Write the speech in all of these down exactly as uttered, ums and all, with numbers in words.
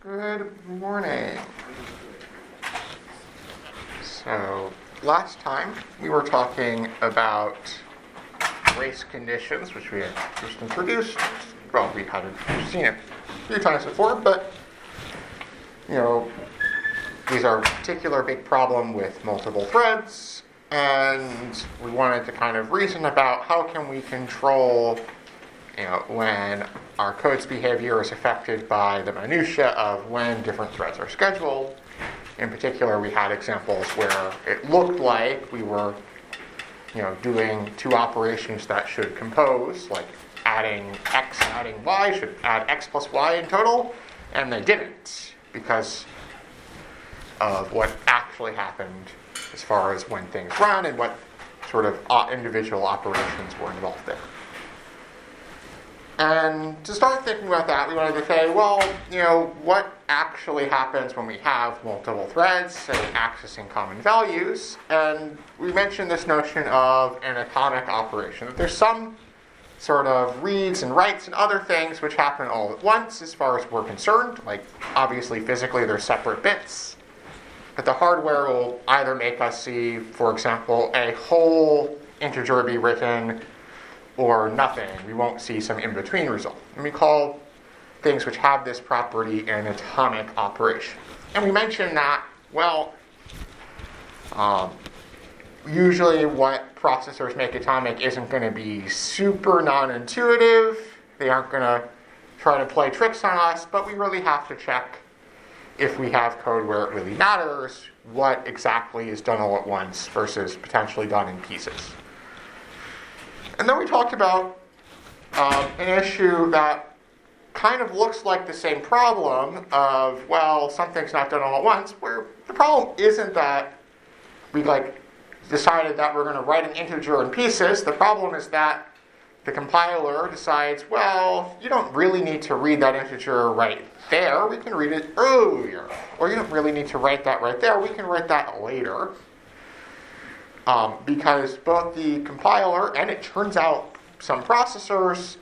Good morning. So, last time we were talking about race conditions, which we had just introduced. Well, we hadn't seen it a few times before, but, you know, these are a particular big problem with multiple threads, and we wanted to kind of reason about how can we control, you know, when our code's behavior is affected by the minutia of when different threads are scheduled. In particular, we had examples where it looked like we were, you know, doing two operations that should compose, like adding x and adding y should add x plus y in total, and they didn't because of what actually happened as far as when things run and what sort of individual operations were involved there. And to start thinking about that, we wanted to say, well, you know, what actually happens when we have multiple threads, say, accessing common values? And we mentioned this notion of an atomic operation, that there's some sort of reads and writes and other things which happen all at once as far as we're concerned. Like, obviously, physically, they're separate bits. But the hardware will either make us see, for example, a whole integer be written or nothing. We won't see some in-between result. And we call things which have this property an atomic operation. And we mentioned that, well, um, usually what processors make atomic isn't going to be super non-intuitive. They aren't going to try to play tricks on us, but we really have to check if we have code where it really matters, what exactly is done all at once versus potentially done in pieces. And then we talked about um, an issue that kind of looks like the same problem of, well, something's not done all at once, where the problem isn't that we like decided that we're going to write an integer in pieces. The problem is that the compiler decides, well, you don't really need to read that integer right there. We can read it earlier. Or you don't really need to write that right there. We can write that later. Um, because both the compiler and it turns out some processors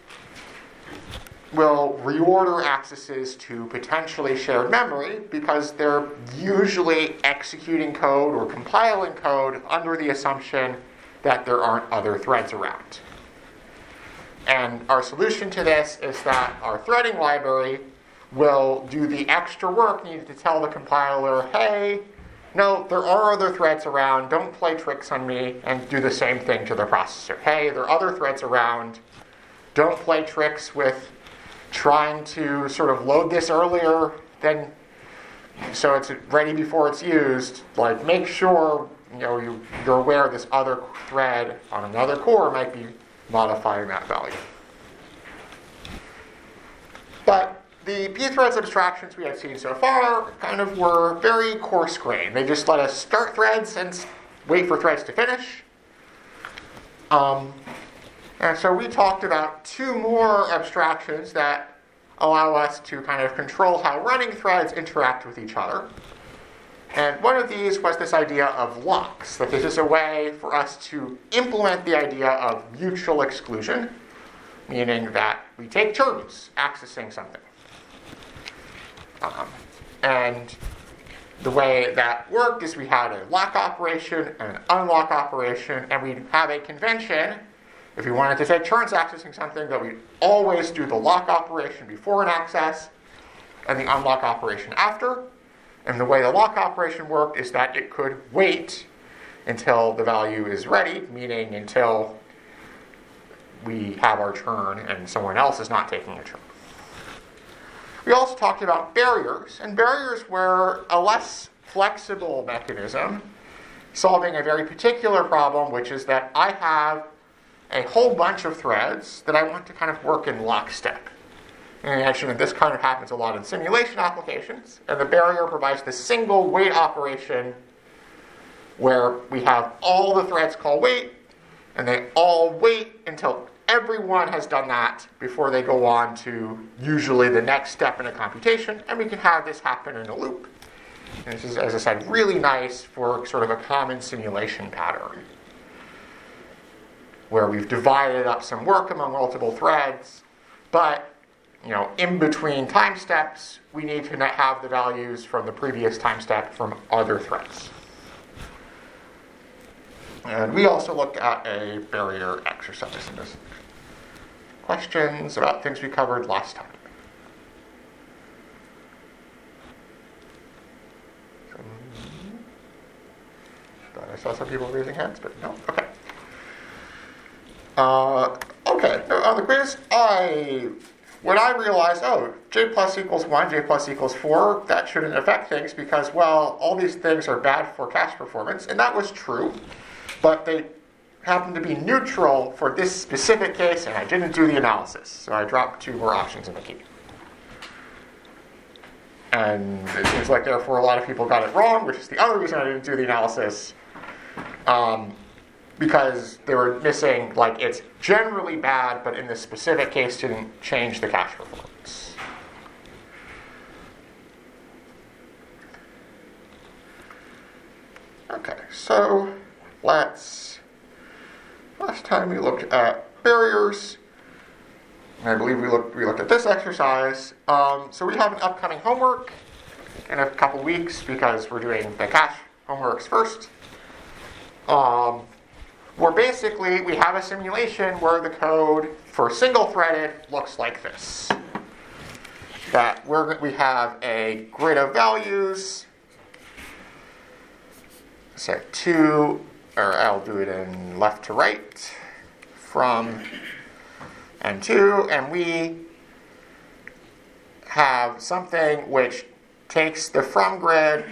will reorder accesses to potentially shared memory because they're usually executing code or compiling code under the assumption that there aren't other threads around. And our solution to this is that our threading library will do the extra work needed to tell the compiler, hey, no, there are other threads around, don't play tricks on me, and do the same thing to the processor. Hey, there are other threads around, don't play tricks with trying to sort of load this earlier than so it's ready before it's used. Like, make sure, you know, you, you're aware this other thread on another core might be modifying that value. But the pthreads abstractions we had seen so far kind of were very coarse-grained. They just let us start threads and wait for threads to finish. Um, and so we talked about two more abstractions that allow us to kind of control how running threads interact with each other. And one of these was this idea of locks, that this is a way for us to implement the idea of mutual exclusion, meaning that we take turns accessing something. Um, and the way that worked is we had a lock operation and an unlock operation, and we'd have a convention, if we wanted to take turns accessing something, that we'd always do the lock operation before an access and the unlock operation after. And the way the lock operation worked is that it could wait until the value is ready, meaning until we have our turn and someone else is not taking a turn. We also talked about barriers, and barriers were a less flexible mechanism solving a very particular problem, which is that I have a whole bunch of threads that I want to kind of work in lockstep. And actually, this kind of happens a lot in simulation applications, and the barrier provides the single wait operation where we have all the threads call wait, and they all wait until everyone has done that before they go on to usually the next step in a computation, and we can have this happen in a loop. And this is, as I said, really nice for sort of a common simulation pattern where we've divided up some work among multiple threads, but you know, in between time steps, we need to not have the values from the previous time step from other threads. And we also looked at a barrier exercise in this. Questions about things we covered last time? Thought I saw some people raising hands, but no. Okay. Uh, okay. On the quiz, I when I realized, oh, j plus equals one, j plus equals four, that shouldn't affect things because, well, all these things are bad for cache performance, and that was true, but they happen to be neutral for this specific case, and I didn't do the analysis, so I dropped two more options in the key. And it seems like, therefore, a lot of people got it wrong, which is the other reason I didn't do the analysis, um, because they were missing, like, it's generally bad, but in this specific case didn't change the cache performance. Okay, so let's... Last time we looked at barriers, and I believe we looked we looked at this exercise. Um, so we have an upcoming homework in a couple weeks because we're doing the cache homeworks first. Um, where basically we have a simulation where the code for single-threaded looks like this. That we're, we have a grid of values. So two. Or I'll do it in left to right, from and to, and we have something which takes the from grid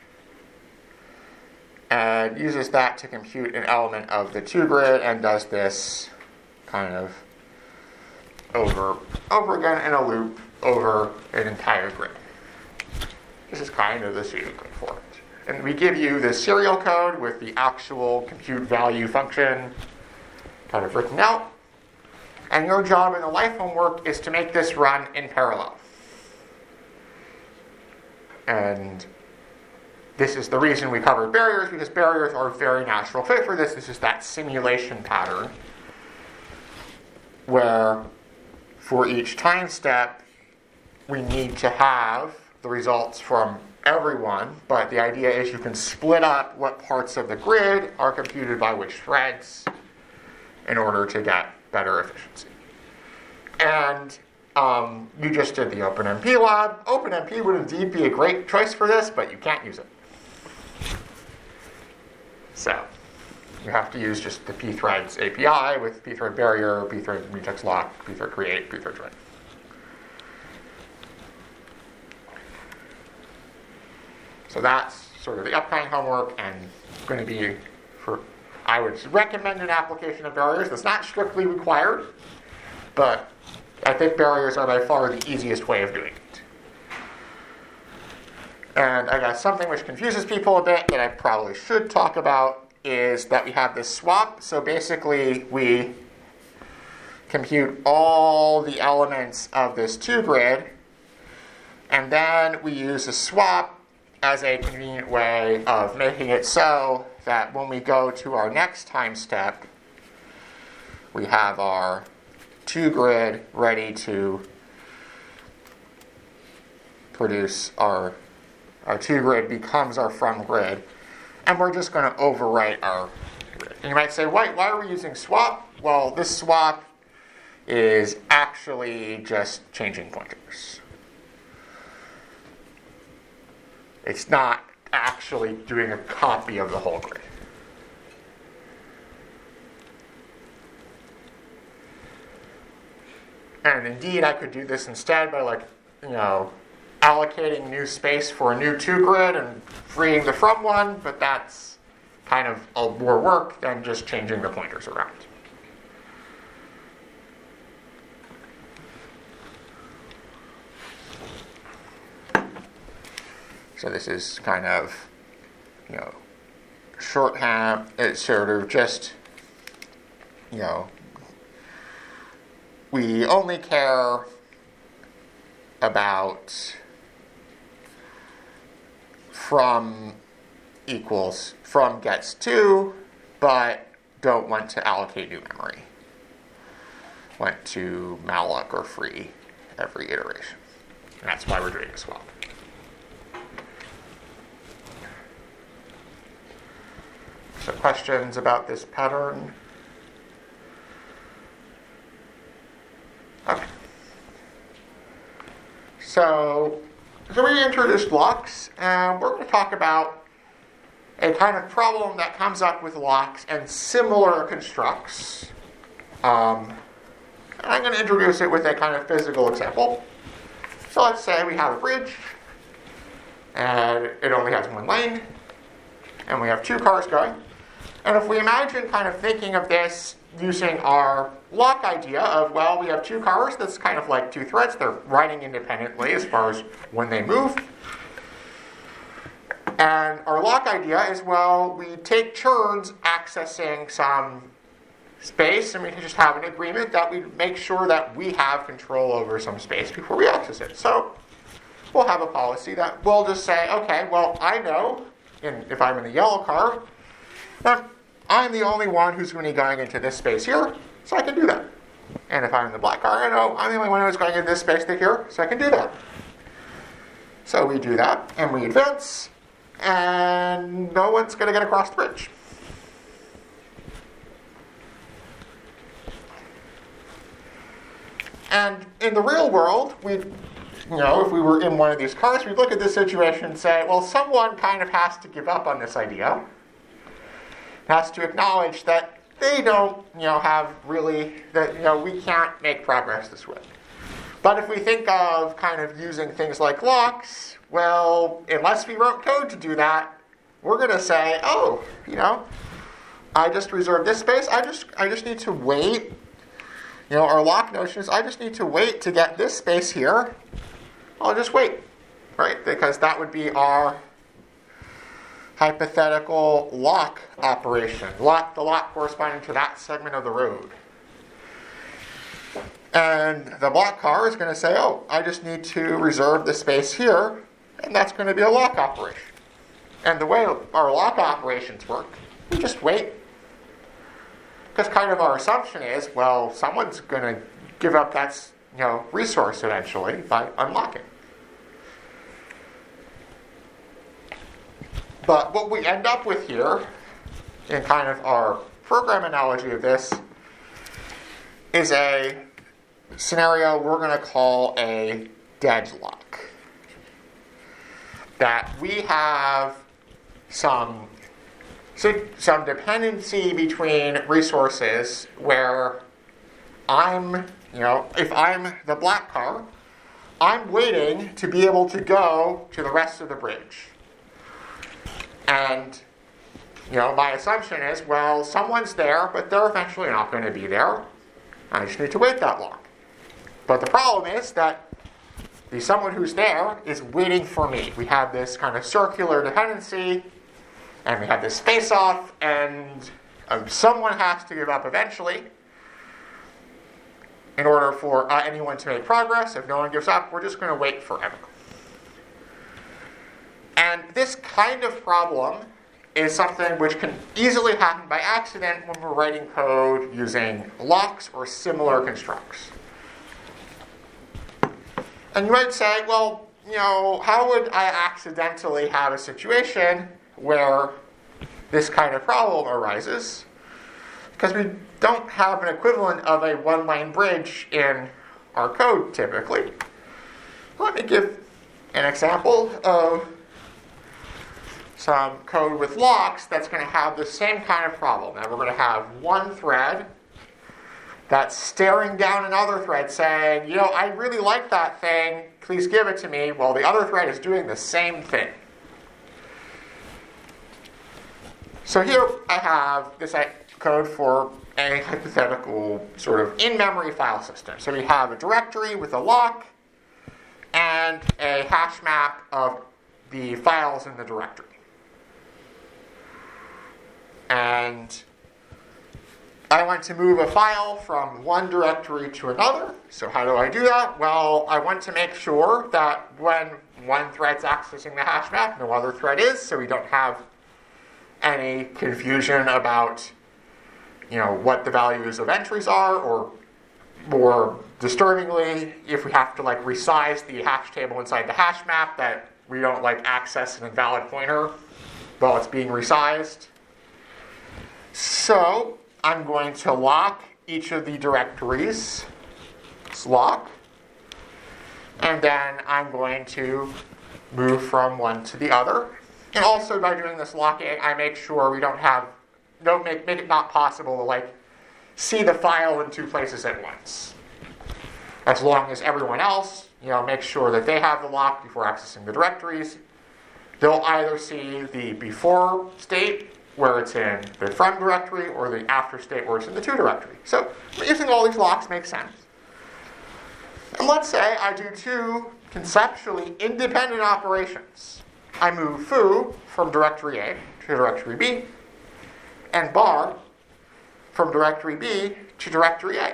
and uses that to compute an element of the to grid and does this kind of over, over again in a loop over an entire grid. This is kind of the pseudocode for it. And we give you the serial code with the actual compute value function kind of written out. And your job in the life homework is to make this run in parallel. And this is the reason we covered barriers, because barriers are a very natural fit for this. This is that simulation pattern where for each time step we need to have the results from everyone, but the idea is you can split up what parts of the grid are computed by which threads in order to get better efficiency. And um, you just did the OpenMP lab. OpenMP would indeed be a great choice for this, but you can't use it. So you have to use just the pthreads A P I with pthread barrier, pthread mutex lock, pthread create, pthread join. So that's sort of the upcoming homework, and going to be for, I would recommend an application of barriers. That's not strictly required, but I think barriers are by far the easiest way of doing it. And I guess something which confuses people a bit that I probably should talk about is that we have this swap. So basically we compute all the elements of this two grid, and then we use a swap as a convenient way of making it so that when we go to our next time step, we have our two grid ready to produce our, our two grid becomes our from grid, and we're just going to overwrite our grid. And you might say, why, why are we using swap? Well, this swap is actually just changing pointers. It's not actually doing a copy of the whole grid. And indeed, I could do this instead by, like, you know, allocating new space for a new two grid and freeing the from one, but that's kind of a more work than just changing the pointers around. So this is kind of, you know, shorthand. It's sort of just, you know, we only care about from equals from gets to, but don't want to allocate new memory. Want to malloc or free every iteration. And that's why we're doing a swap. So questions about this pattern? Okay. So, so we introduced locks, and we're going to talk about a kind of problem that comes up with locks and similar constructs. Um, and I'm going to introduce it with a kind of physical example. So let's say we have a bridge, and it only has one lane, and we have two cars going. And if we imagine kind of thinking of this using our lock idea of, well, we have two cars, that's kind of like two threads. They're riding independently as far as when they move. And our lock idea is, well, we take turns accessing some space, and we can just have an agreement that we make sure that we have control over some space before we access it. So we'll have a policy that we'll just say, okay, well, I know, in, if I'm in the yellow car, that I'm the only one who's going to be going into this space here, so I can do that. And if I'm in the black car, I know I'm the only one who's going into this space to here, so I can do that. So we do that, and we advance, and no one's going to get across the bridge. And in the real world, we, you know, if we were in one of these cars, we'd look at this situation and say, well, someone kind of has to give up on this idea. Has to acknowledge that they don't, you know, have really, that, you know, we can't make progress this way. But if we think of kind of using things like locks, well, unless we wrote code to do that, we're going to say, oh, you know, I just reserved this space. I just, I just need to wait. You know, our lock notion is I just need to wait to get this space here. I'll just wait, right? Because that would be our hypothetical lock operation. Lock the lock corresponding to that segment of the road. And the black car is going to say, oh, I just need to reserve the space here, and that's going to be a lock operation. And the way our lock operations work, we just wait. Because kind of our assumption is, well, someone's going to give up that, you know, resource eventually by unlocking. But what we end up with here, in kind of our program analogy of this, is a scenario we're going to call a deadlock. That we have some, some dependency between resources where I'm, you know, if I'm the black car, I'm waiting to be able to go to the rest of the bridge. And, you know, my assumption is, well, someone's there, but they're eventually not going to be there. I just need to wait that long. But the problem is that the someone who's there is waiting for me. We have this kind of circular dependency, and we have this face-off, and um, someone has to give up eventually in order for uh, anyone to make progress. If no one gives up, we're just going to wait forever. And this kind of problem is something which can easily happen by accident when we're writing code using locks or similar constructs. And you might say, well, you know, how would I accidentally have a situation where this kind of problem arises? Because we don't have an equivalent of a one-lane bridge in our code typically. Let me give an example of some code with locks that's going to have the same kind of problem. And we're going to have one thread that's staring down another thread saying, you know, I really like that thing, please give it to me, while the other thread is doing the same thing. So here I have this code for a hypothetical sort of in-memory file system. So we have a directory with a lock and a hash map of the files in the directory. And I want to move a file from one directory to another. So how do I do that? Well, I want to make sure that when one thread's accessing the hash map, no other thread is, so we don't have any confusion about, you know, what the values of entries are, or, or disturbingly, if we have to like resize the hash table inside the hash map, that we don't like access an invalid pointer while it's being resized. So I'm going to lock each of the directories. Let's lock. And then I'm going to move from one to the other. And also by doing this locking, I make sure we don't have, don't make, make it not possible to like see the file in two places at once. As long as everyone else, you know, makes sure that they have the lock before accessing the directories, they'll either see the before state where it's in the from directory or the after state where it's in the to directory. So using all these locks makes sense. And let's say I do two conceptually independent operations. I move foo from directory A to directory B, and bar from directory B to directory A.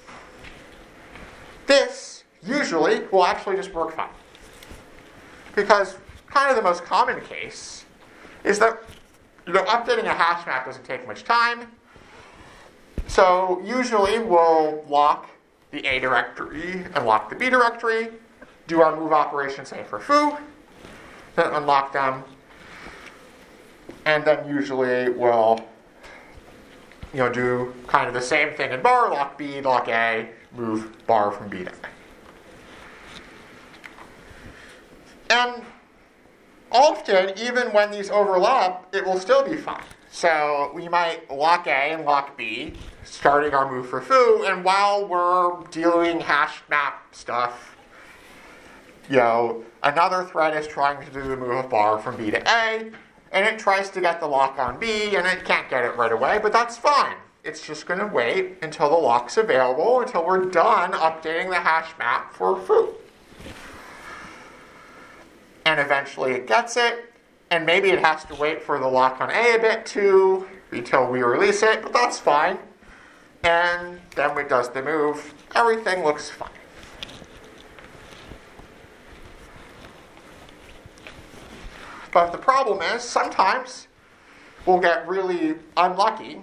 This usually will actually just work fine. Because kind of the most common case is that, you know, updating a hash map doesn't take much time. So usually we'll lock the A directory and lock the B directory, do our move operation, say for foo, then unlock them, and then usually we'll, you know, do kind of the same thing in bar, lock B, lock A, move bar from B to A. And often, even when these overlap, it will still be fine. So we might lock A and lock B, starting our move for foo, and while we're dealing hash map stuff, you know, another thread is trying to do the move of bar from B to A, and it tries to get the lock on B, and it can't get it right away, but that's fine. It's just going to wait until the lock's available, until we're done updating the hash map for foo. And eventually it gets it, and maybe it has to wait for the lock on A a bit too, until we release it, but that's fine. And then it does the move. Everything looks fine. But the problem is, sometimes we'll get really unlucky,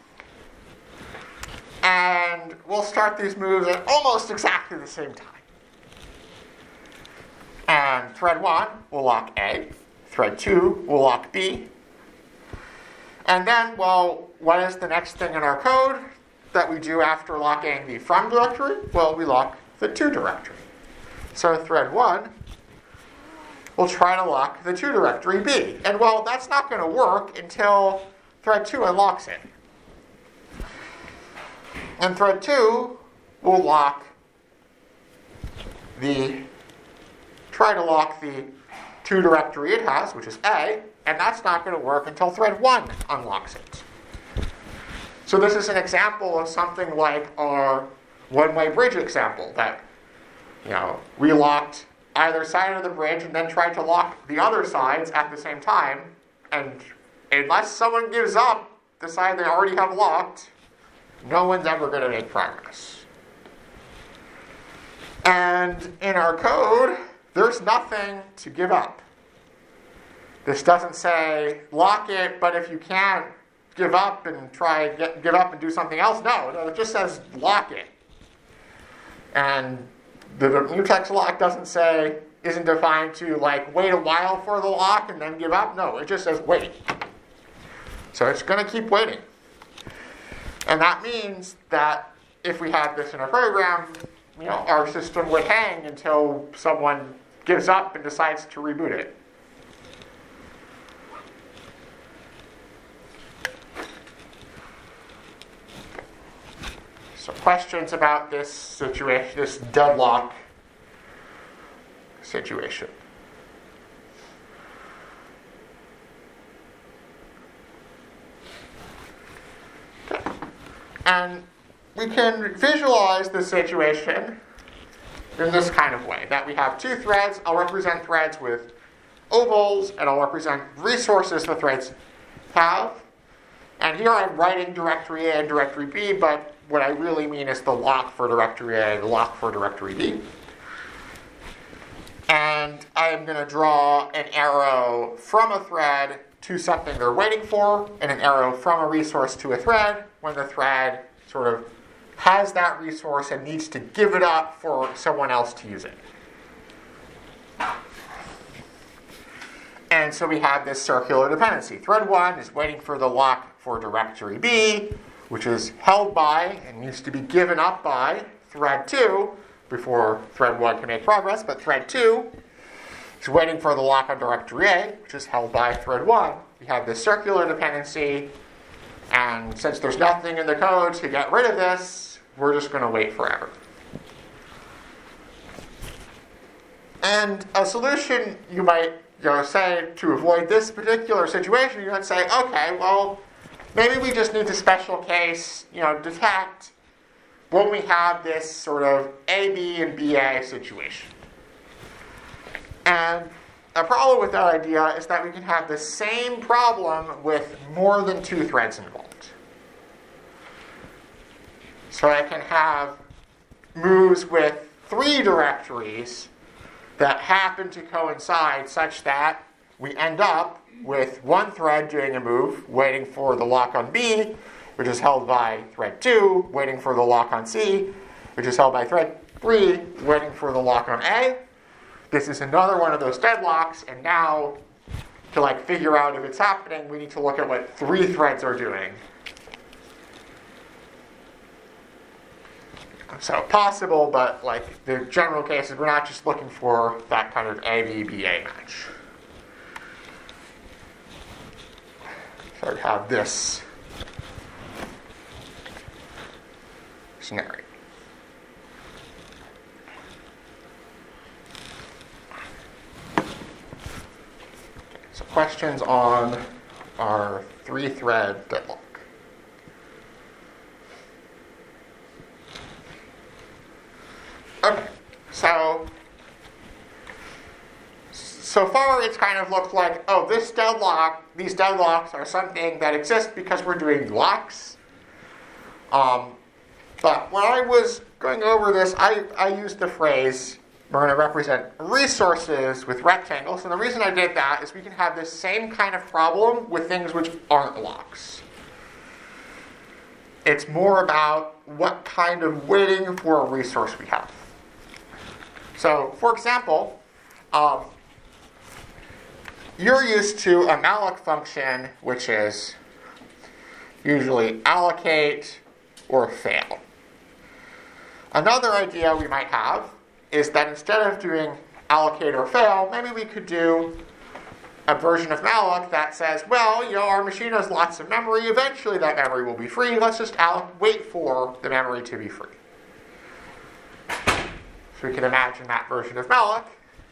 and we'll start these moves at almost exactly the same time. And thread one will lock A, thread two will lock B. And then, well, what is the next thing in our code that we do after locking the from directory? Well, we lock the to directory. So thread one will try to lock the to directory B. And well, that's not going to work until thread two unlocks it. And thread two will lock the try to lock the to directory it has, which is A, and that's not going to work until thread one unlocks it. So this is an example of something like our one-way bridge example, that, you know, we locked either side of the bridge and then tried to lock the other sides at the same time, and unless someone gives up the side they already have locked, no one's ever going to make progress. And in our code, there's nothing to give up. This doesn't say lock it, but if you can't give up and try get, give up and do something else, no, no, it just says lock it. And the, the mutex lock doesn't say, isn't defined to like wait a while for the lock and then give up. No, it just says wait. So it's going to keep waiting. And that means that if we had this in a program, you know, our system would hang until someone gives up and decides to reboot it. So questions about this situation, this deadlock situation? Okay. And we can visualize the situation in this kind of way, that we have two threads. I'll represent threads with ovals, and I'll represent resources the threads have. And here I'm writing directory A and directory B, but what I really mean is the lock for directory A, the lock for directory B. And I am going to draw an arrow from a thread to something they're waiting for, and an arrow from a resource to a thread when the thread sort of has that resource and needs to give it up for someone else to use it. And so we have this circular dependency. Thread one is waiting for the lock for directory B, which is held by and needs to be given up by thread two before thread one can make progress, but thread two is waiting for the lock on directory A, which is held by thread one. We have this circular dependency, and since there's nothing in the code to get rid of this, we're just going to wait forever. And a solution you might you know, say to avoid this particular situation, you might say, okay, well, maybe we just need to special case, you know, detect when we have this sort of A B and B A situation. And a problem with that idea is that we can have the same problem with more than two threads involved. So I can have moves with three directories that happen to coincide such that we end up with one thread doing a move, waiting for the lock on B, which is held by thread two, waiting for the lock on C, which is held by thread three, waiting for the lock on A. This is another one of those deadlocks, and now to like figure out if it's happening, we need to look at what three threads are doing. So possible, but like the general case is we're not just looking for that kind of A B B A match. So we have this scenario. So questions on our three-thread deadlock. Okay, so so far it's kind of looked like, oh, this deadlock, these deadlocks are something that exist because we're doing locks. Um, but when I was going over this, I, I used the phrase, we're going to represent resources with rectangles. And the reason I did that is we can have this same kind of problem with things which aren't locks. It's more about what kind of waiting for a resource we have. So, for example, um, you're used to a malloc function, which is usually allocate or fail. Another idea we might have is that instead of doing allocate or fail, maybe we could do a version of malloc that says, well, you know, our machine has lots of memory. Eventually that memory will be free. Let's just alloc- wait for the memory to be free. So we can imagine that version of malloc.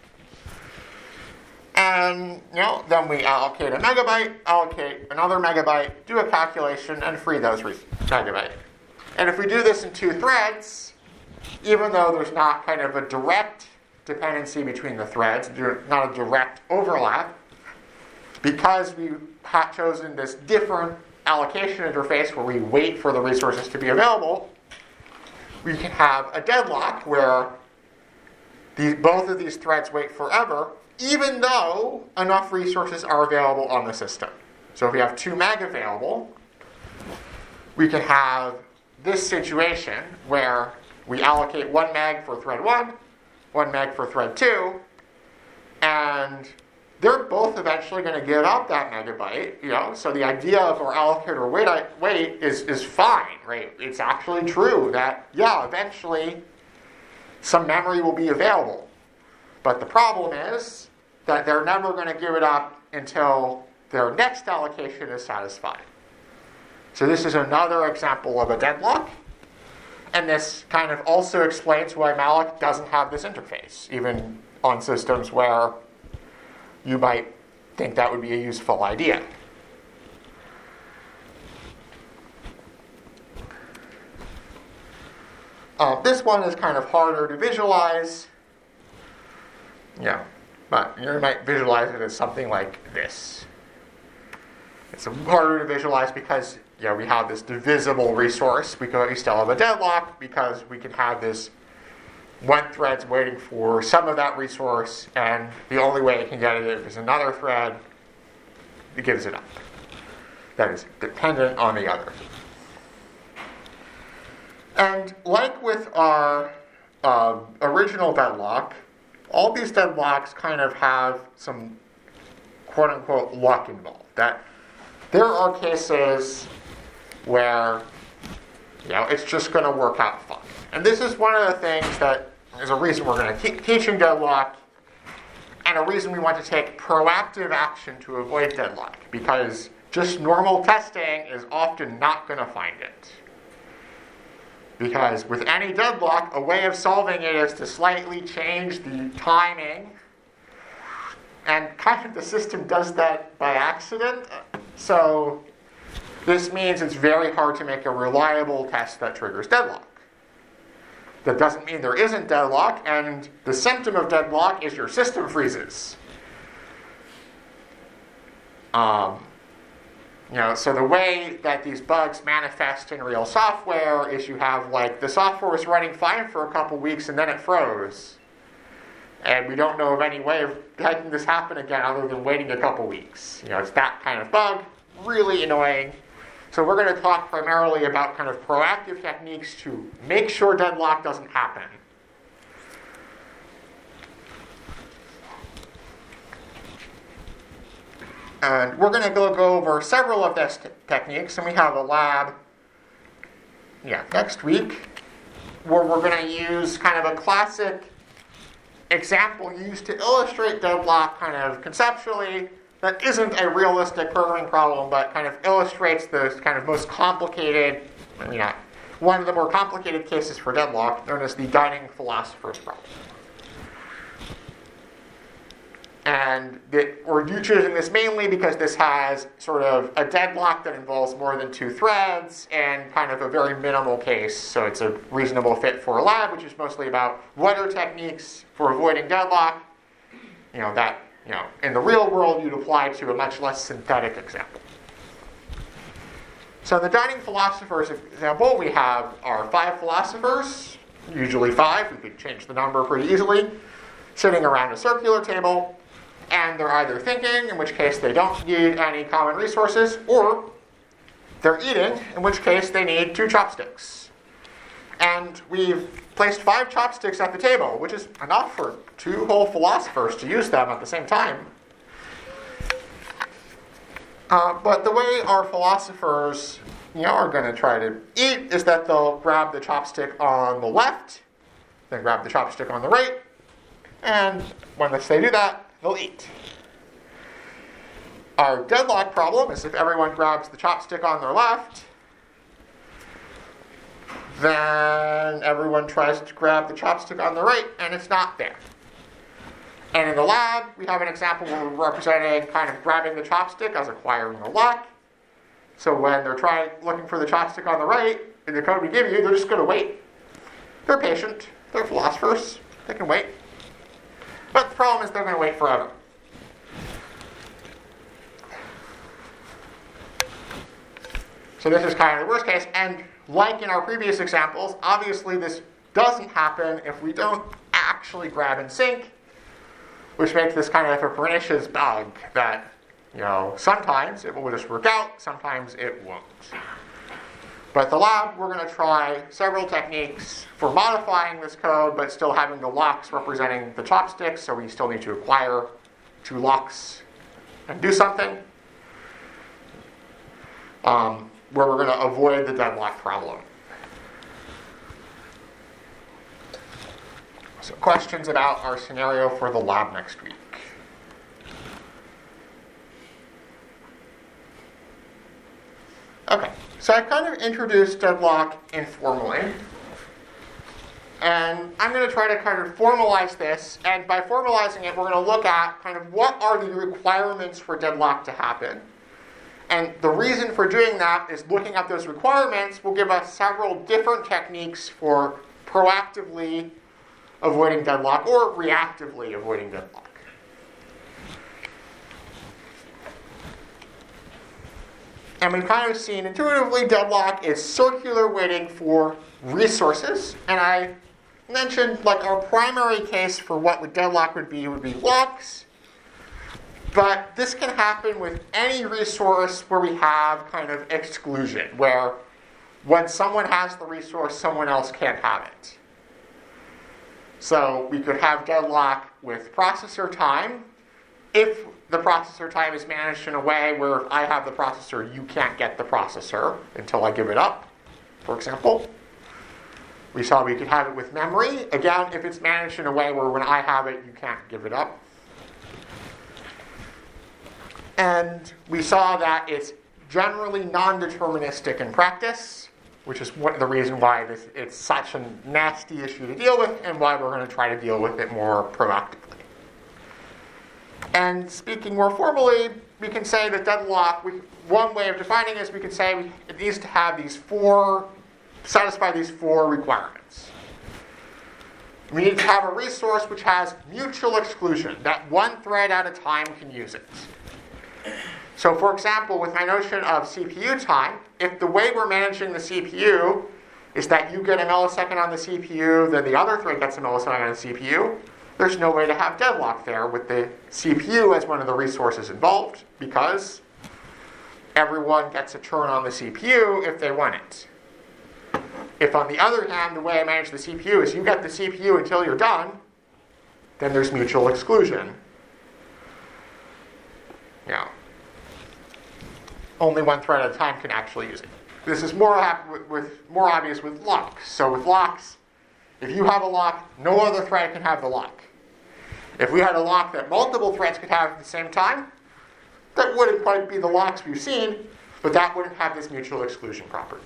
And, you know, then we allocate a megabyte, allocate another megabyte, do a calculation, and free those re- megabyte. And if we do this in two threads, even though there's not kind of a direct dependency between the threads, not a direct overlap, because we have chosen this different allocation interface where we wait for the resources to be available, we can have a deadlock where these, both of these threads wait forever, even though enough resources are available on the system. So if we have two meg available, we can have this situation where we allocate one meg for thread one, one meg for thread two, and they're both eventually going to give up that megabyte, you know, so the idea of our allocate or wait, wait is, is fine, right? It's actually true that, yeah, eventually some memory will be available. But the problem is that they're never going to give it up until their next allocation is satisfied. So this is another example of a deadlock. And this kind of also explains why malloc doesn't have this interface, even on systems where you might think that would be a useful idea. Uh, this one is kind of harder to visualize. Yeah, but you might visualize it as something like this. It's harder to visualize because, you know, we have this divisible resource. We, can, we still have a deadlock because we can have this one thread's waiting for some of that resource, and the only way it can get it is another thread that gives it up. That is dependent on the other. And like with our uh, original deadlock, all these deadlocks kind of have some quote-unquote luck involved. That there are cases where, you know, it's just going to work out fine. And this is one of the things that is a reason we're going to keep teaching deadlock, and a reason we want to take proactive action to avoid deadlock, because just normal testing is often not going to find it. Because with any deadlock, a way of solving it is to slightly change the timing, and kind of the system does that by accident. So this means it's very hard to make a reliable test that triggers deadlock. That doesn't mean there isn't deadlock, and the symptom of deadlock is your system freezes. Um, you know, so the way that these bugs manifest in real software is you have, like, the software was running fine for a couple weeks and then it froze. And we don't know of any way of making this happen again other than waiting a couple weeks. You know, it's that kind of bug, really annoying. So we're going to talk primarily about kind of proactive techniques to make sure deadlock doesn't happen. And we're going to go, go over several of these t- techniques, and we have a lab yeah, next week where we're going to use kind of a classic example used to illustrate deadlock kind of conceptually that isn't a realistic programming problem, but kind of illustrates the kind of most complicated, I mean, not, one of the more complicated cases for deadlock, known as the dining philosopher's problem. And the, we're choosing this mainly because this has sort of a deadlock that involves more than two threads and kind of a very minimal case. So it's a reasonable fit for a lab, which is mostly about what are techniques for avoiding deadlock, you know, that, you know, in the real world you'd apply to a much less synthetic example. So in the dining philosophers example, we have our five philosophers, usually five, we could change the number pretty easily, sitting around a circular table. And they're either thinking, in which case they don't need any common resources, or they're eating, in which case they need two chopsticks. And we've placed five chopsticks at the table, which is enough for two whole philosophers to use them at the same time. Uh, but the way our philosophers, you know, are going to try to eat is that they'll grab the chopstick on the left, then grab the chopstick on the right, and when they do that, they'll eat. Our deadlock problem is if everyone grabs the chopstick on their left, then everyone tries to grab the chopstick on the right, and it's not there. And in the lab, we have an example where we're representing kind of grabbing the chopstick as acquiring a lock. So when they're trying looking for the chopstick on the right, in the code we give you, they're just going to wait. They're patient. They're philosophers. They can wait. But the problem is they're going to wait forever. So this is kind of the worst case. And like in our previous examples, obviously this doesn't happen if we don't actually grab and sync, which makes this kind of a pernicious bug that, you know, sometimes it will just work out, sometimes it won't. But the lab, we're going to try several techniques for modifying this code, but still having the locks representing the chopsticks, so we still need to acquire two locks and do something, um, where we're going to avoid the deadlock problem. So questions about our scenario for the lab next week? Okay, so I kind of introduced deadlock informally, and I'm going to try to kind of formalize this, and by formalizing it, we're going to look at kind of what are the requirements for deadlock to happen. And the reason for doing that is looking at those requirements will give us several different techniques for proactively avoiding deadlock or reactively avoiding deadlock. And we've kind of seen intuitively deadlock is circular waiting for resources. And I mentioned like our primary case for what would deadlock would be would be locks. But this can happen with any resource where we have kind of exclusion, where when someone has the resource, someone else can't have it. So we could have deadlock with processor time if the processor time is managed in a way where if I have the processor, you can't get the processor until I give it up, for example. We saw we could have it with memory. Again, if it's managed in a way where when I have it, you can't give it up. And we saw that it's generally non-deterministic in practice, which is one of the reason why this, it's such a nasty issue to deal with and why we're going to try to deal with it more proactively. And speaking more formally, we can say that deadlock, we, one way of defining it is we can say we, it needs to have these four, satisfy these four requirements. We need to have a resource which has mutual exclusion, that one thread at a time can use it. So for example, with my notion of C P U time, if the way we're managing the C P U is that you get a millisecond on the C P U, then the other thread gets a millisecond on the C P U, there's no way to have deadlock there with the C P U as one of the resources involved, because everyone gets a turn on the C P U if they want it. If on the other hand, the way I manage the C P U is you get the C P U until you're done, then there's mutual exclusion. Yeah. Only one thread at a time can actually use it. This is more, with, with, more obvious with locks. So with locks, if you have a lock, no other thread can have the lock. If we had a lock that multiple threads could have at the same time, that wouldn't quite be the locks we've seen, but that wouldn't have this mutual exclusion property.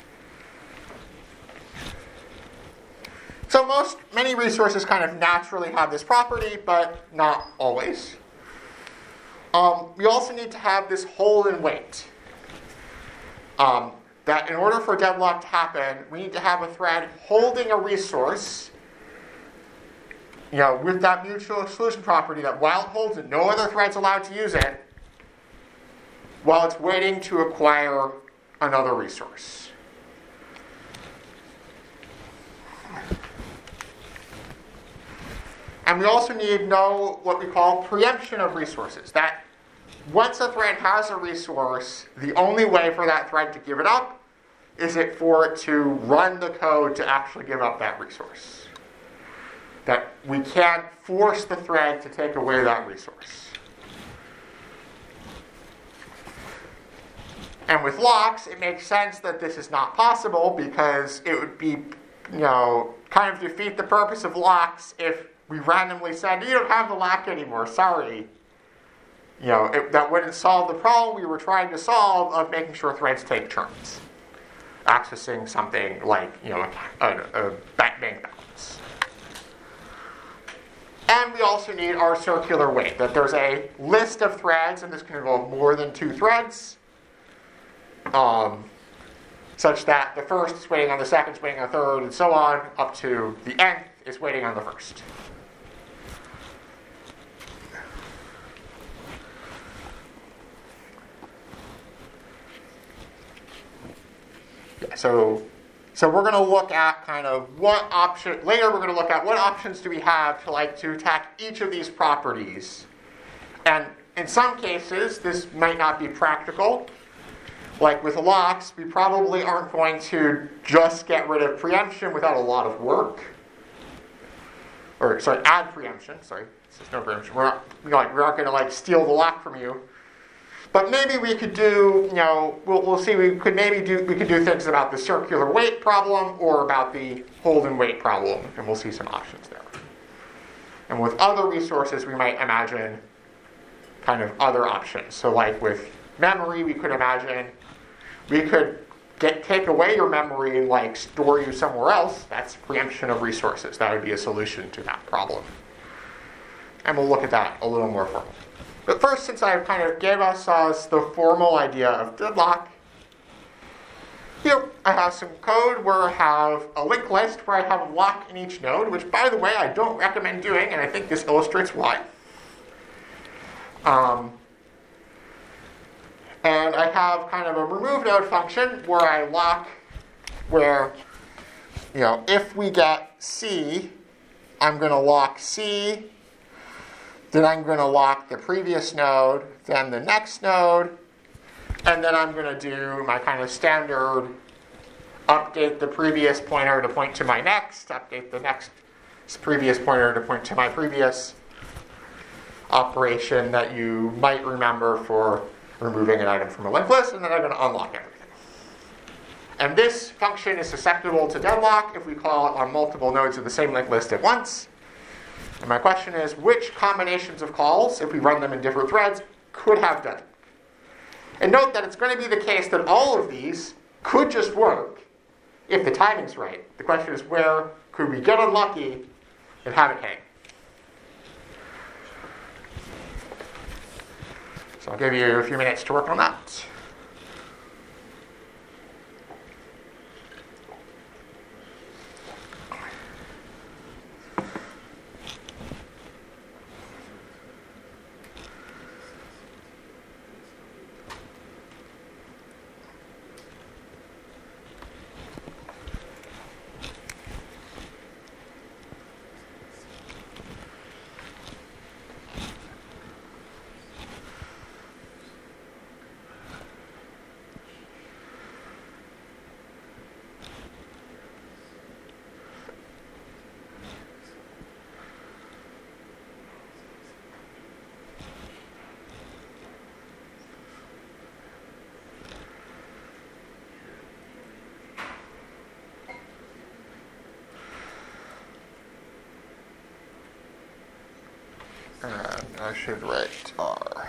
So most, many resources kind of naturally have this property, but not always. Um, we also need to have this hold and wait. Um, that in order for deadlock to happen, we need to have a thread holding a resource, you know, with that mutual exclusion property that while it holds it, no other thread's allowed to use it, while it's waiting to acquire another resource. And we also need to know what we call preemption of resources. That once a thread has a resource, the only way for that thread to give it up is it for it to run the code to actually give up that resource. That we can't force the thread to take away that resource. And with locks, it makes sense that this is not possible because it would be, you know, kind of defeat the purpose of locks if we randomly said, you don't have the lock anymore, sorry. You know, it, that wouldn't solve the problem we were trying to solve of making sure threads take turns, accessing something like, you know, a, a, a bank balance. And we also need our circular wait, that there's a list of threads, and this can involve more than two threads, um, such that the first is waiting on the second, is waiting on the third, and so on, up to the nth is waiting on the first. Yeah, so, so we're going to look at kind of what option, later we're going to look at what options do we have to like to attack each of these properties. And in some cases, this might not be practical. Like with locks, we probably aren't going to just get rid of preemption without a lot of work. Or, sorry, add preemption, sorry, there's no preemption. We're not, you know, like, we're not going to like steal the lock from you. But maybe we could do, you know, we'll, we'll see, we could maybe do, we could do things about the circular wait problem or about the hold and wait problem, and we'll see some options there. And with other resources, we might imagine kind of other options. So like with memory, we could imagine we could get, take away your memory and like store you somewhere else. That's preemption of resources. That would be a solution to that problem. And we'll look at that a little more formally. But first, since I kind of gave us, us the formal idea of deadlock, here I have some code where I have a linked list where I have a lock in each node, which, by the way, I don't recommend doing, and I think this illustrates why. Um, and I have kind of a remove node function where I lock, where, you know, if we get C, I'm going to lock C. Then I'm going to lock the previous node, then the next node, and then I'm going to do my kind of standard update the previous pointer to point to my next, update the next previous pointer to point to my previous operation that you might remember for removing an item from a linked list, and then I'm going to unlock everything. And this function is susceptible to deadlock if we call it on multiple nodes of the same linked list at once. And my question is, which combinations of calls, if we run them in different threads, could have done it? And note that it's going to be the case that all of these could just work if the timing's right. The question is, where could we get unlucky and have it hang? So I'll give you a few minutes to work on that. And I should write R.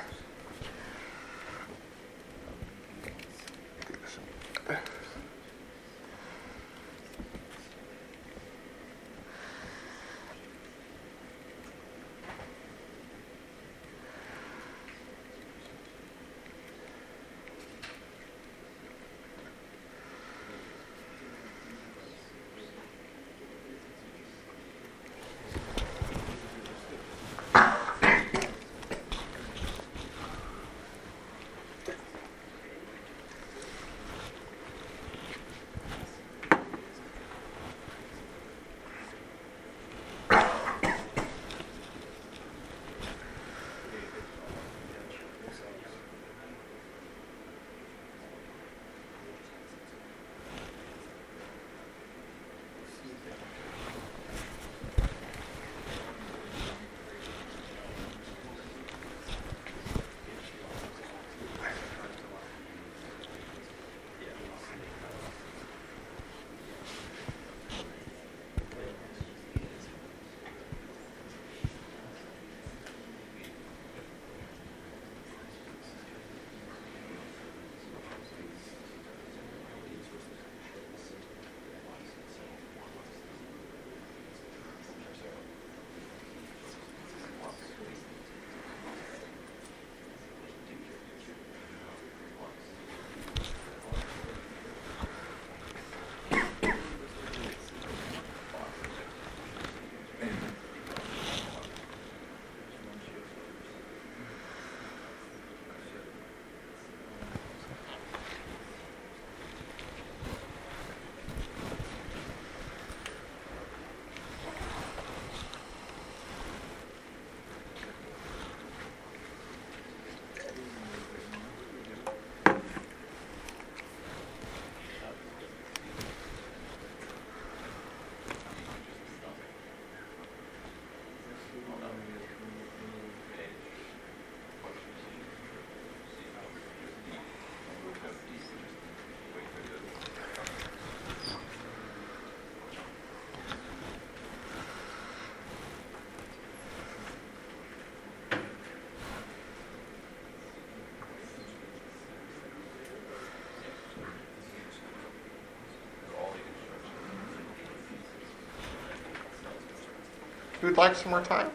Who'd like some more time?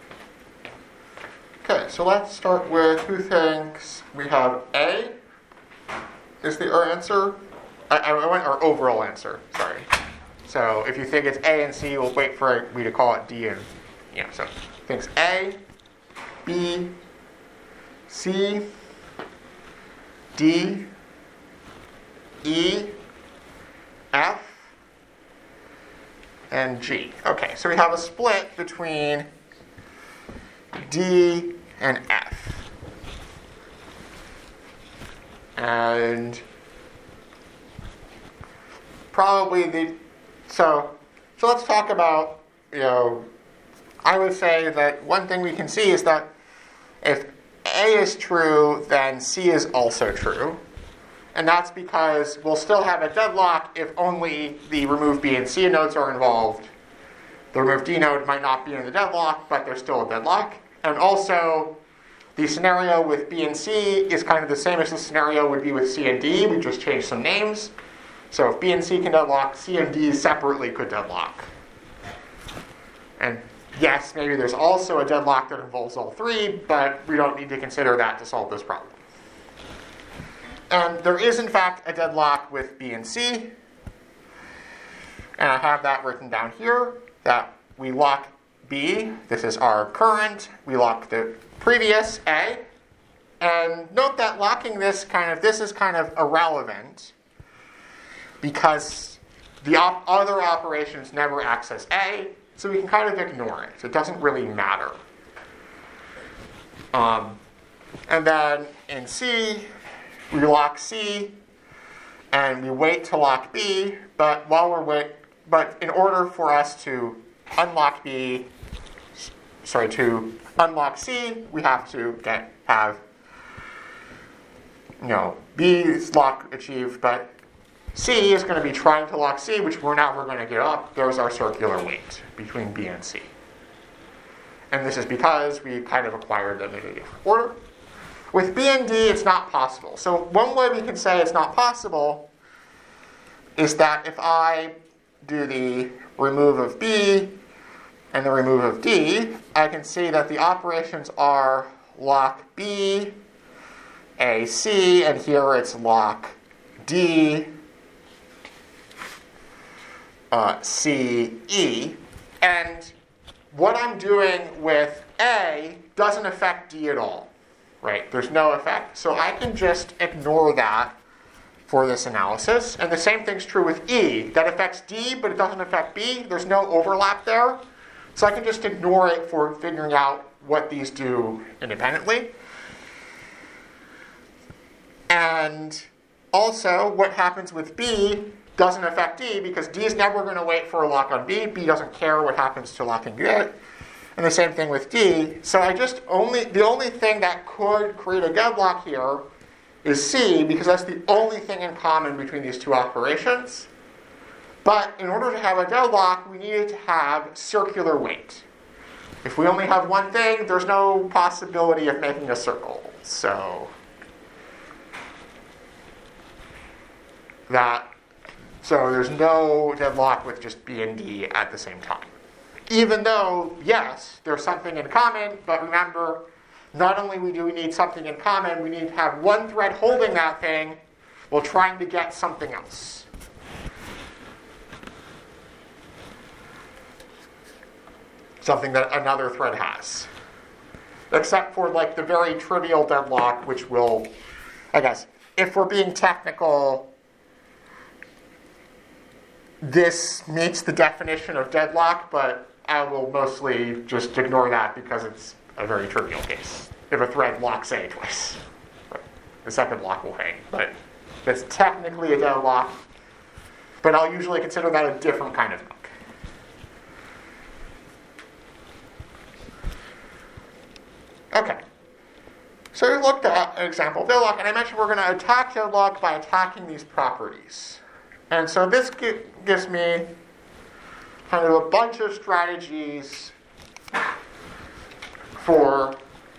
Okay, so let's start with who thinks we have A is the our answer. I, I went our overall answer, sorry. So if you think it's A and C, we'll wait for me to call it D and, you know, so thinks A, B, C, D, E, F, and G. Okay, so we have a split between D and F. And probably the, so, so let's talk about, you know, I would say that one thing we can see is that if A is true, then C is also true. And that's because we'll still have a deadlock if only the remove B and C nodes are involved. The remove D node might not be in the deadlock, but there's still a deadlock. And also, the scenario with B and C is kind of the same as the scenario would be with C and D. We just changed some names. So if B and C can deadlock, C and D separately could deadlock. And yes, maybe there's also a deadlock that involves all three, but we don't need to consider that to solve this problem. And there is, in fact, a deadlock with B and C. And I have that written down here, that we lock B. This is our current. We lock the previous A. And note that locking this kind of, this is kind of irrelevant because the op- other operations never access A, so we can kind of ignore it. It doesn't really matter. Um, and then in C, we lock C, and we wait to lock B, but while we're wait, but in order for us to unlock B, sorry, to unlock C, we have to get have, you know, B's lock achieved, but C is going to be trying to lock C, which we're never going to get up. There's our circular wait between B and C. And this is because we kind of acquired them in a different order. With B and D, it's not possible. So one way we can say it's not possible is that if I do the remove of B and the remove of D, I can see that the operations are lock B, A, C, and here it's lock D, uh, C, E. And what I'm doing with A doesn't affect D at all. Right? There's no effect. So I can just ignore that for this analysis. And the same thing's true with E. That affects D, but it doesn't affect B. There's no overlap there. So I can just ignore it for figuring out what these do independently. And also, what happens with B doesn't affect D, because D is never going to wait for a lock on B. B doesn't care what happens to locking it. And the same thing with D. So I just only, the only thing that could create a deadlock here is C, because that's the only thing in common between these two operations. But in order to have a deadlock, we needed to have circular wait. If we only have one thing, there's no possibility of making a circle. So that, so there's no deadlock with just B and D at the same time. Even though, yes, there's something in common, but remember, not only do we need something in common, we need to have one thread holding that thing while trying to get something else. Something that another thread has. Except for like the very trivial deadlock, which will, I guess, if we're being technical, this meets the definition of deadlock, but I will mostly just ignore that because it's a very trivial case. If a thread locks A twice, the second lock will hang. But it's technically a deadlock, but I'll usually consider that a different kind of hook. Okay. So we looked at an example of deadlock, and I mentioned we're going to attack deadlock by attacking these properties. And so this gives me kind of a bunch of strategies for,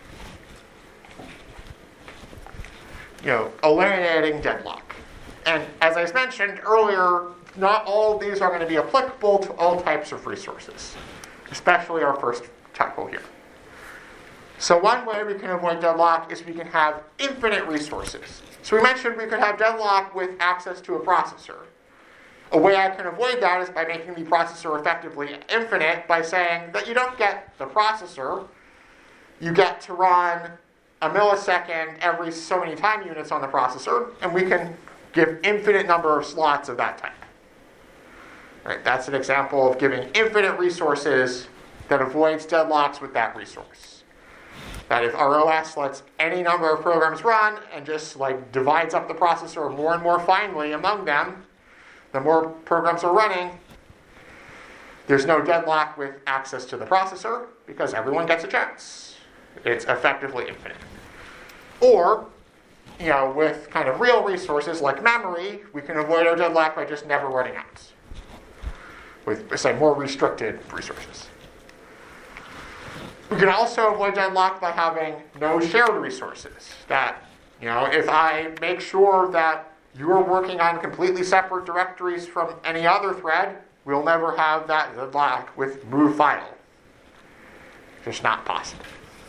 you know, eliminating deadlock. And as I mentioned earlier, not all of these are going to be applicable to all types of resources, especially our first tuple here. So one way we can avoid deadlock is we can have infinite resources. So we mentioned we could have deadlock with access to a processor. A way I can avoid that is by making the processor effectively infinite by saying that you don't get the processor, you get to run a millisecond every so many time units on the processor, and we can give infinite number of slots of that type. Right, that's an example of giving infinite resources that avoids deadlocks with that resource. That if our O S lets any number of programs run and just like divides up the processor more and more finely among them, the more programs are running, there's no deadlock with access to the processor because everyone gets a chance. It's effectively infinite. Or, you know, with kind of real resources like memory, we can avoid our deadlock by just never running out. With, say, more restricted resources. We can also avoid deadlock by having no shared resources. That, you know, if I make sure that you're working on completely separate directories from any other thread, we'll never have that deadlock with move file. Just not possible.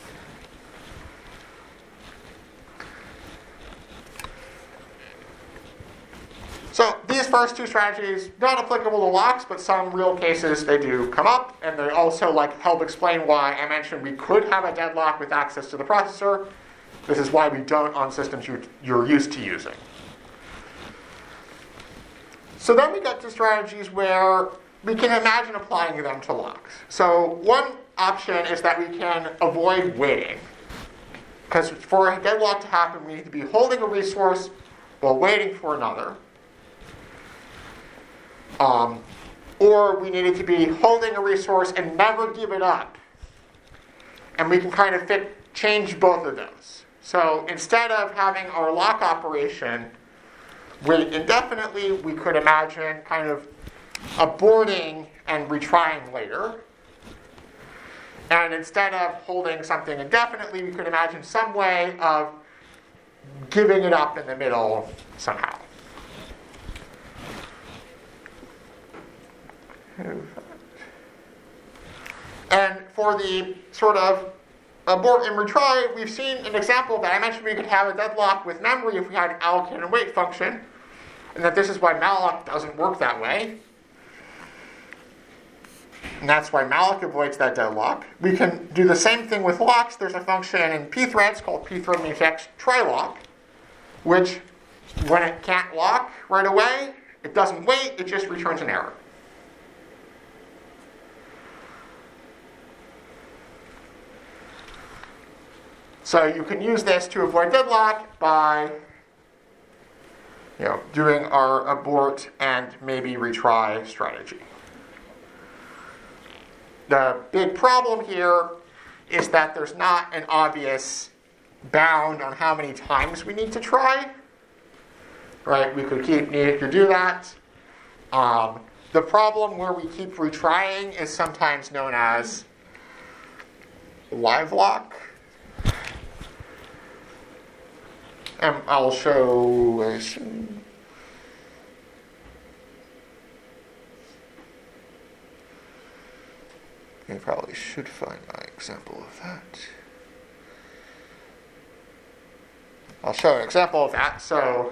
So these first two strategies, not applicable to locks, but some real cases they do come up, and they also like help explain why I mentioned we could have a deadlock with access to the processor. This is why we don't on systems you, you're used to using. So then we get to strategies where we can imagine applying them to locks. So one option is that we can avoid waiting. Because for a deadlock to happen, we need to be holding a resource while waiting for another. Um, or we needed to be holding a resource and never give it up. And we can kind of fit, change both of those. So instead of having our lock operation wait indefinitely, we could imagine kind of aborting and retrying later. And instead of holding something indefinitely, we could imagine some way of giving it up in the middle somehow. And for the sort of abort and retry, we've seen an example that I mentioned we could have a deadlock with memory if we had an allocate and wait function, and that this is why malloc doesn't work that way. And that's why malloc avoids that deadlock. We can do the same thing with locks. There's a function in pthreads called pthread means x trylock, which when it can't lock right away, it doesn't wait, it just returns an error. So you can use this to avoid deadlock by, you know, doing our abort and maybe retry strategy. The big problem here is that there's not an obvious bound on how many times we need to try. Right? We could keep needing to do that. Um, the problem where we keep retrying is sometimes known as live lock. And I'll show. Uh, I probably should find my example of that. I'll show an example of that. So,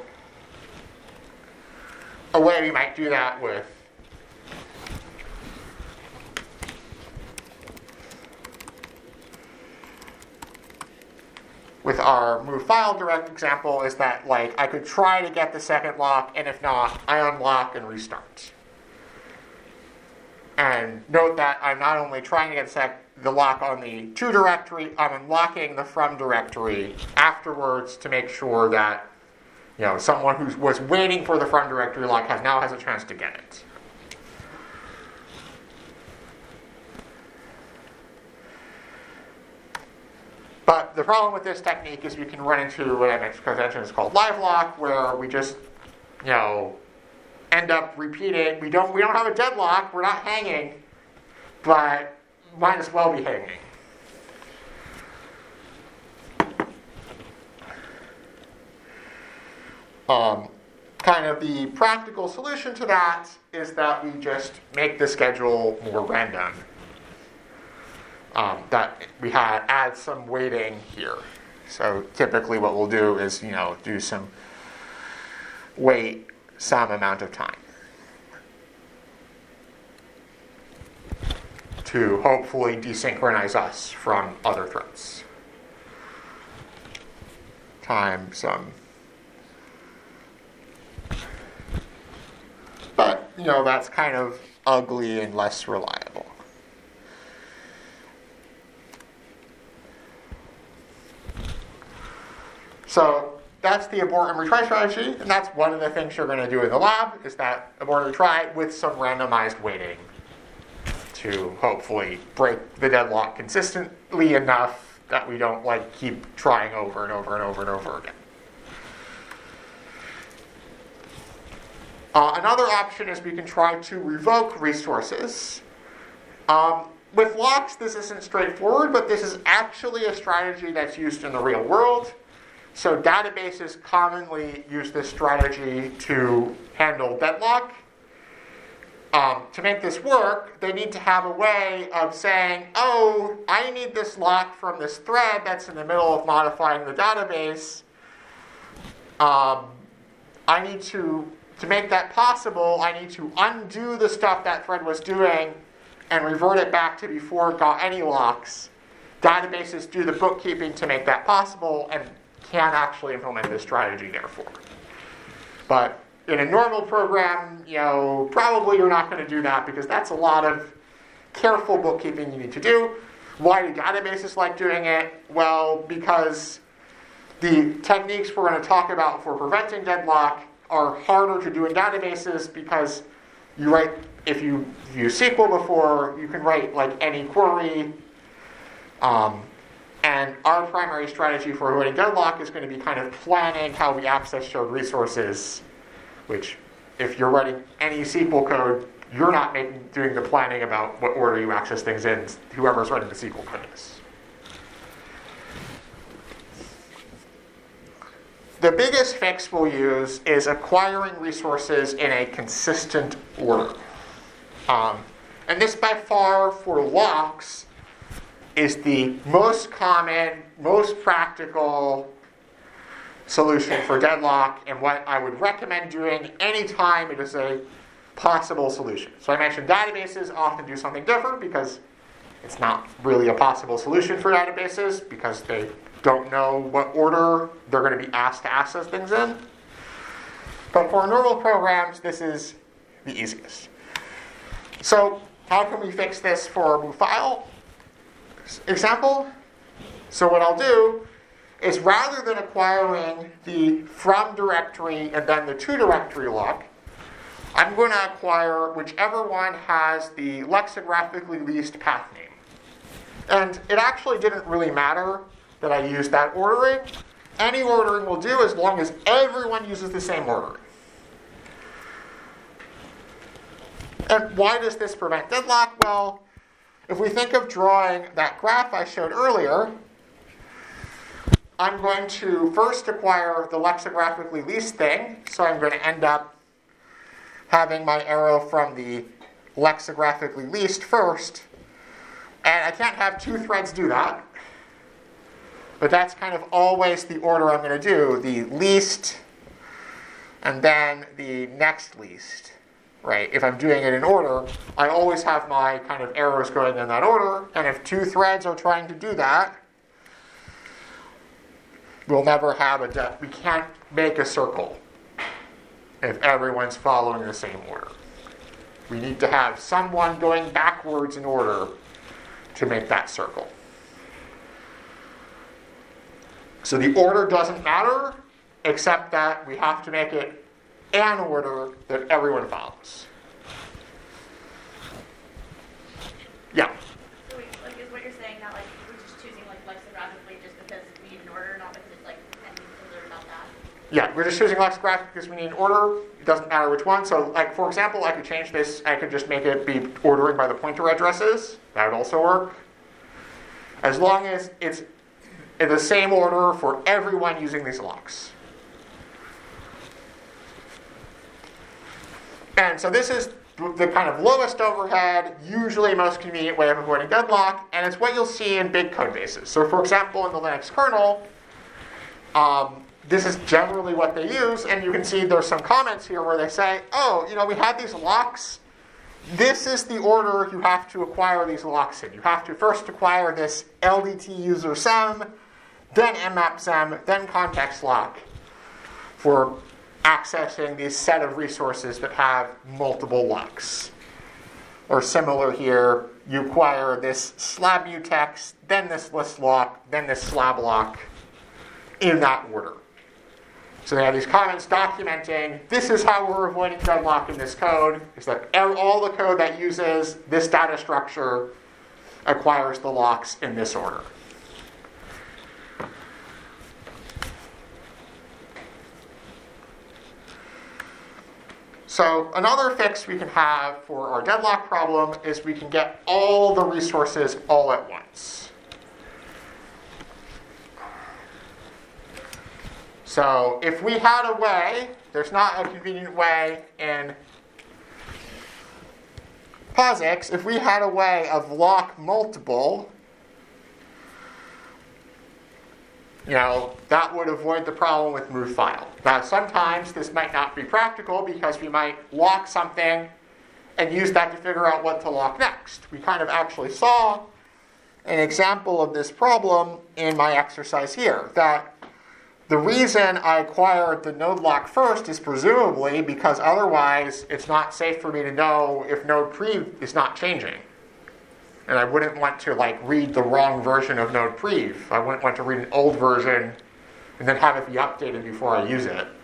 a way we might do that with with our move file direct example is that, like, I could try to get the second lock, and if not, I unlock and restart. And note that I'm not only trying to get sec- the lock on the to directory, I'm unlocking the from directory afterwards to make sure that, you know, someone who was waiting for the from directory lock has now has a chance to get it. But the problem with this technique is we can run into what I mentioned is called live lock, where we just, you know, end up repeating. We don't we don't have a deadlock. We're not hanging, but might as well be hanging. Um, kind of the practical solution to that is that we just make the schedule more random. Um, that we had add some waiting here. So typically what we'll do is, you know, do some wait some amount of time to hopefully desynchronize us from other threads. Time some. But, you know, that's kind of ugly and less reliable. So that's the abort and retry strategy, and that's one of the things you're going to do in the lab, is that abort and retry with some randomized weighting to hopefully break the deadlock consistently enough that we don't like keep trying over and over and over and over again. Uh, another option is we can try to revoke resources. Um, with locks, this isn't straightforward, but this is actually a strategy that's used in the real world. So databases commonly use this strategy to handle deadlock. Um, to make this work, they need to have a way of saying, oh, I need this lock from this thread that's in the middle of modifying the database. Um, I need to, to make that possible, I need to undo the stuff that thread was doing and revert it back to before it got any locks. Databases do the bookkeeping to make that possible and can actually implement this strategy, therefore. But in a normal program, you know, probably you're not going to do that because that's a lot of careful bookkeeping you need to do. Why do databases like doing it? Well, because the techniques we're going to talk about for preventing deadlock are harder to do in databases because you write, if you use S Q L before, you can write like any query. Um, and our primary strategy for avoiding deadlock is going to be kind of planning how we access shared resources, which if you're writing any S Q L code, you're not making, doing the planning about what order you access things in. Whoever's writing the S Q L code is. The biggest fix we'll use is acquiring resources in a consistent order. Um, and this by far for locks is the most common, most practical solution for deadlock and what I would recommend doing anytime it is a possible solution. So I mentioned databases often do something different because it's not really a possible solution for databases because they don't know what order they're going to be asked to access things in. But for normal programs, this is the easiest. So how can we fix this for a move file example? So what I'll do is rather than acquiring the from directory and then the to directory lock, I'm going to acquire whichever one has the lexicographically least path name. And it actually didn't really matter that I used that ordering. Any ordering will do as long as everyone uses the same ordering. And why does this prevent deadlock? Well, if we think of drawing that graph I showed earlier, I'm going to first acquire the lexicographically least thing, so I'm going to end up having my arrow from the lexicographically least first, and I can't have two threads do that, but that's kind of always the order I'm going to do, the least and then the next least, right? If I'm doing it in order, I always have my kind of arrows going in that order, and if two threads are trying to do that, we'll never have a, de- we can't make a circle if everyone's following the same order. We need to have someone going backwards in order to make that circle. So the order doesn't matter, except that we have to make it an order that everyone follows. Yeah? So wait, like, is what you're saying not like we're just choosing like lexicographically just because we need an order, not because it's like anything to learn about that? Yeah, we're just choosing lexicographic because we need an order. It doesn't matter which one. So, like for example, I could change this. I could just make it be ordering by the pointer addresses. That would also work. As long as it's in the same order for everyone using these locks. And so this is the kind of lowest overhead, usually most convenient way of avoiding deadlock, and it's what you'll see in big code bases. So for example, in the Linux kernel, um, this is generally what they use, and you can see there's some comments here where they say, oh, you know, we had these locks. This is the order you have to acquire these locks in. You have to first acquire this L D T user sem, then mmap sem, then context lock for accessing this set of resources that have multiple locks. Or similar here, you acquire this slab mutex, then this list lock, then this slab lock in that order. So they have these comments documenting, this is how we're avoiding deadlock in this code, is that all the code that uses this data structure acquires the locks in this order. So another fix we can have for our deadlock problem is we can get all the resources all at once. So if we had a way, there's not a convenient way in POSIX, if we had a way of lock multiple, you know, that would avoid the problem with move file. Now, sometimes this might not be practical because we might lock something and use that to figure out what to lock next. We kind of actually saw an example of this problem in my exercise here, that the reason I acquired the node lock first is presumably because otherwise it's not safe for me to know if node prev is not changing. And I wouldn't want to like read the wrong version of node prev. I wouldn't want to read an old version and then have it be updated before I use it.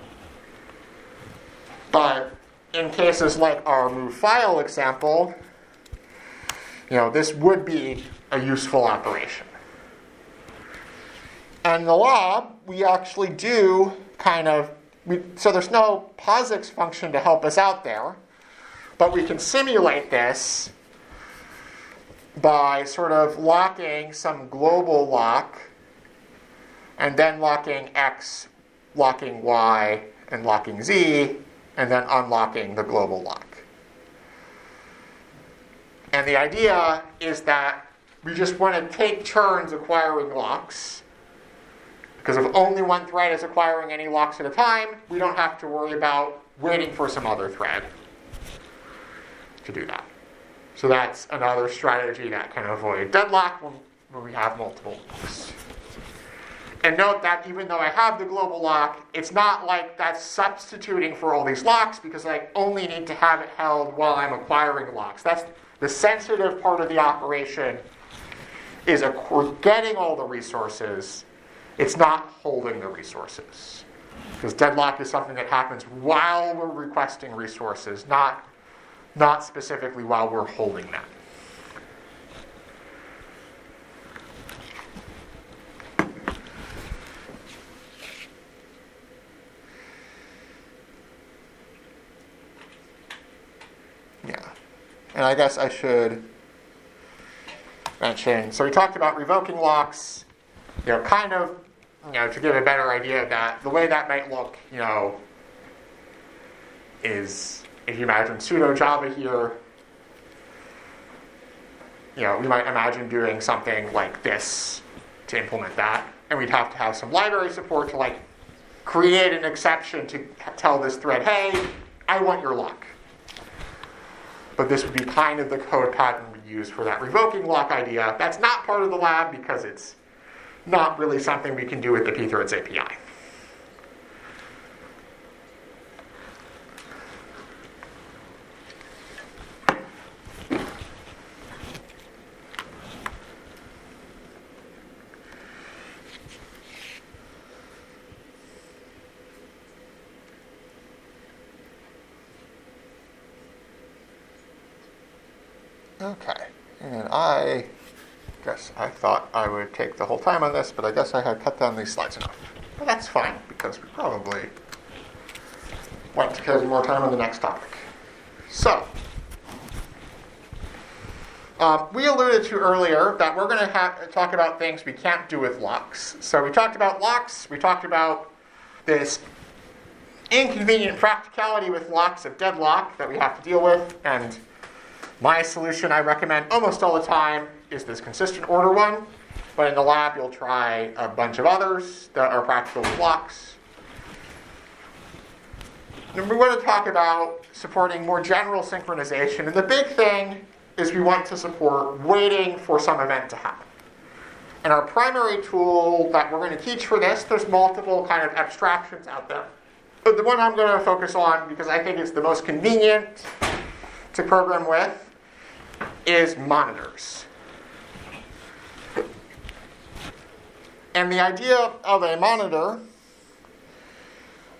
But in cases like our move file example, you know, this would be a useful operation. And in the lab, we actually do kind of, we, so there's no POSIX function to help us out there, but we can simulate this by sort of locking some global lock, and then locking X, locking Y, and locking Z, and then unlocking the global lock. And the idea is that we just want to take turns acquiring locks, because if only one thread is acquiring any locks at a time, we don't have to worry about waiting for some other thread to do that. So that's another strategy that can avoid deadlock when, when we have multiple locks. And note that even though I have the global lock, it's not like that's substituting for all these locks, because I only need to have it held while I'm acquiring locks. That's the sensitive part of the operation, is we're getting all the resources. It's not holding the resources. Because deadlock is something that happens while we're requesting resources, not, not specifically while we're holding them. Yeah. And I guess I should mention, so we talked about revoking locks, you know, kind of, you know, to give a better idea of that, the way that might look, you know, is, if you imagine pseudo Java here, you know, we might imagine doing something like this to implement that, and we'd have to have some library support to, like, create an exception to tell this thread, hey, I want your lock. But this would be kind of the code pattern we use for that revoking lock idea. That's not part of the lab because it's not really something we can do with the pthreads A P I. Okay, and I guess I thought I would take the whole time on this, but I guess I had cut down these slides enough. But that's fine, because we probably want to spend more time on the next topic. So, um, we alluded to earlier that we're going to ha- talk about things we can't do with locks. So we talked about locks, we talked about this inconvenient practicality with locks of deadlock that we have to deal with, and my solution I recommend almost all the time is this consistent order one, but in the lab you'll try a bunch of others that are practical with locks. And we want to talk about supporting more general synchronization, and the big thing is we want to support waiting for some event to happen. And our primary tool that we're going to teach for this, there's multiple kind of abstractions out there. But the one I'm going to focus on, because I think it's the most convenient to program with, is monitors. And the idea of a monitor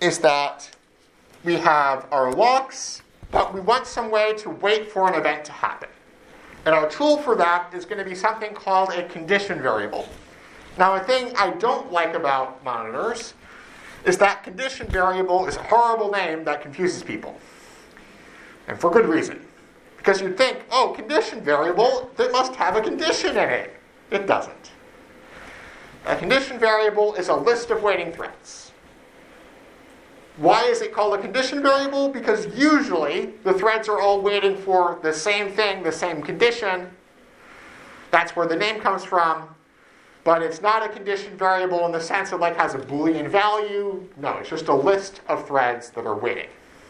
is that we have our locks, but we want some way to wait for an event to happen. And our tool for that is going to be something called a condition variable. Now, a thing I don't like about monitors is that condition variable is a horrible name that confuses people. And for good reason. Because you'd think, oh, condition variable, that must have a condition in it. It doesn't. A condition variable is a list of waiting threads. Why is it called a condition variable? Because usually the threads are all waiting for the same thing, the same condition. That's where the name comes from. But it's not a condition variable in the sense it like has a Boolean value. No, it's just a list of threads that are waiting.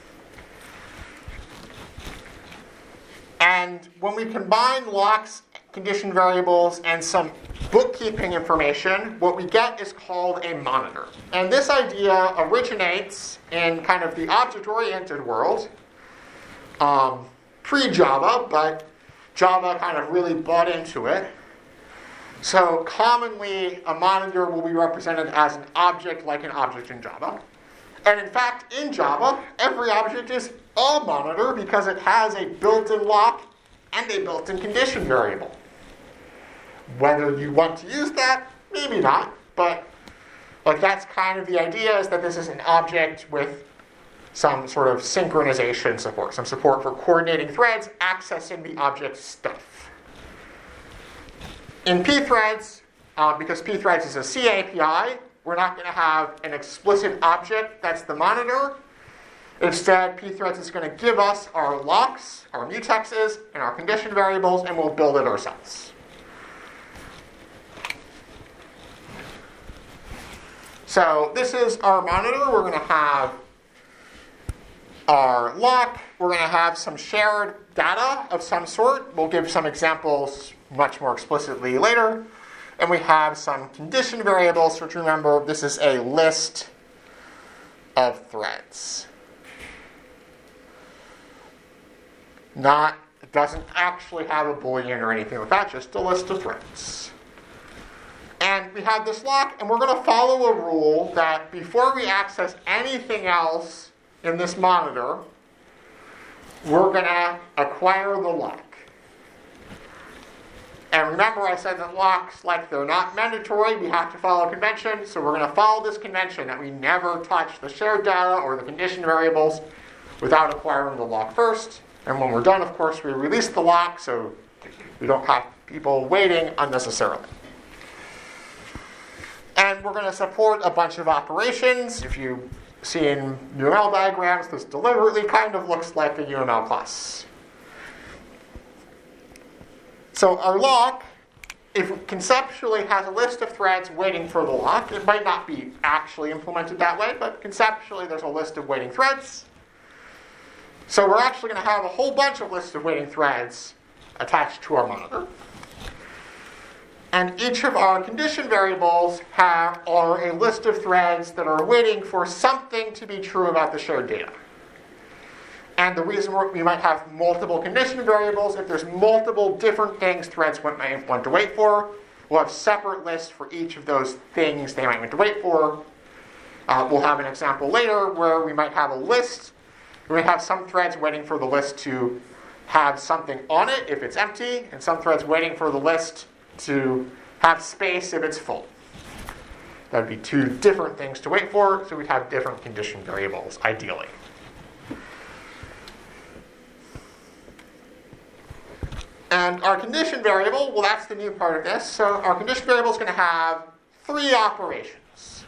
And when we combine locks, condition variables, and some bookkeeping information, what we get is called a monitor. And this idea originates in kind of the object-oriented world, um, pre-Java, but Java kind of really bought into it. So commonly, a monitor will be represented as an object like an object in Java. And in fact, in Java, every object is a monitor because it has a built-in lock and a built-in condition variable. Whether you want to use that, maybe not, but like that's kind of the idea, is that this is an object with some sort of synchronization support, some support for coordinating threads accessing the object stuff. In pthreads, uh, because pthreads is a C A P I, we're not going to have an explicit object that's the monitor. Instead, pthreads is going to give us our locks, our mutexes, and our condition variables, and we'll build it ourselves. So this is our monitor. We're going to have our lock. We're going to have some shared data of some sort. We'll give some examples much more explicitly later. And we have some condition variables, which remember, this is a list of threads. Not, it doesn't actually have a Boolean or anything like that, just a list of threads. And we have this lock, and we're going to follow a rule that before we access anything else in this monitor, we're going to acquire the lock. And remember, I said that locks, like they're not mandatory, we have to follow convention, so we're going to follow this convention that we never touch the shared data or the condition variables without acquiring the lock first. And when we're done, of course, we release the lock so we don't have people waiting unnecessarily. And we're going to support a bunch of operations. If you see in U M L diagrams, this deliberately kind of looks like a U M L class. So our lock, if it conceptually has a list of threads waiting for the lock, it might not be actually implemented that way, but conceptually there's a list of waiting threads. So we're actually going to have a whole bunch of lists of waiting threads attached to our monitor. And each of our condition variables have, are a list of threads that are waiting for something to be true about the shared data. And the reason we might have multiple condition variables, if there's multiple different things threads might want to wait for, we'll have separate lists for each of those things they might want to wait for. Uh, we'll have an example later where we might have a list. We might have some threads waiting for the list to have something on it if it's empty, and some threads waiting for the list to have space if it's full. That would be two different things to wait for, so we'd have different condition variables, ideally. And our condition variable, well, that's the new part of this. So our condition variable is going to have three operations.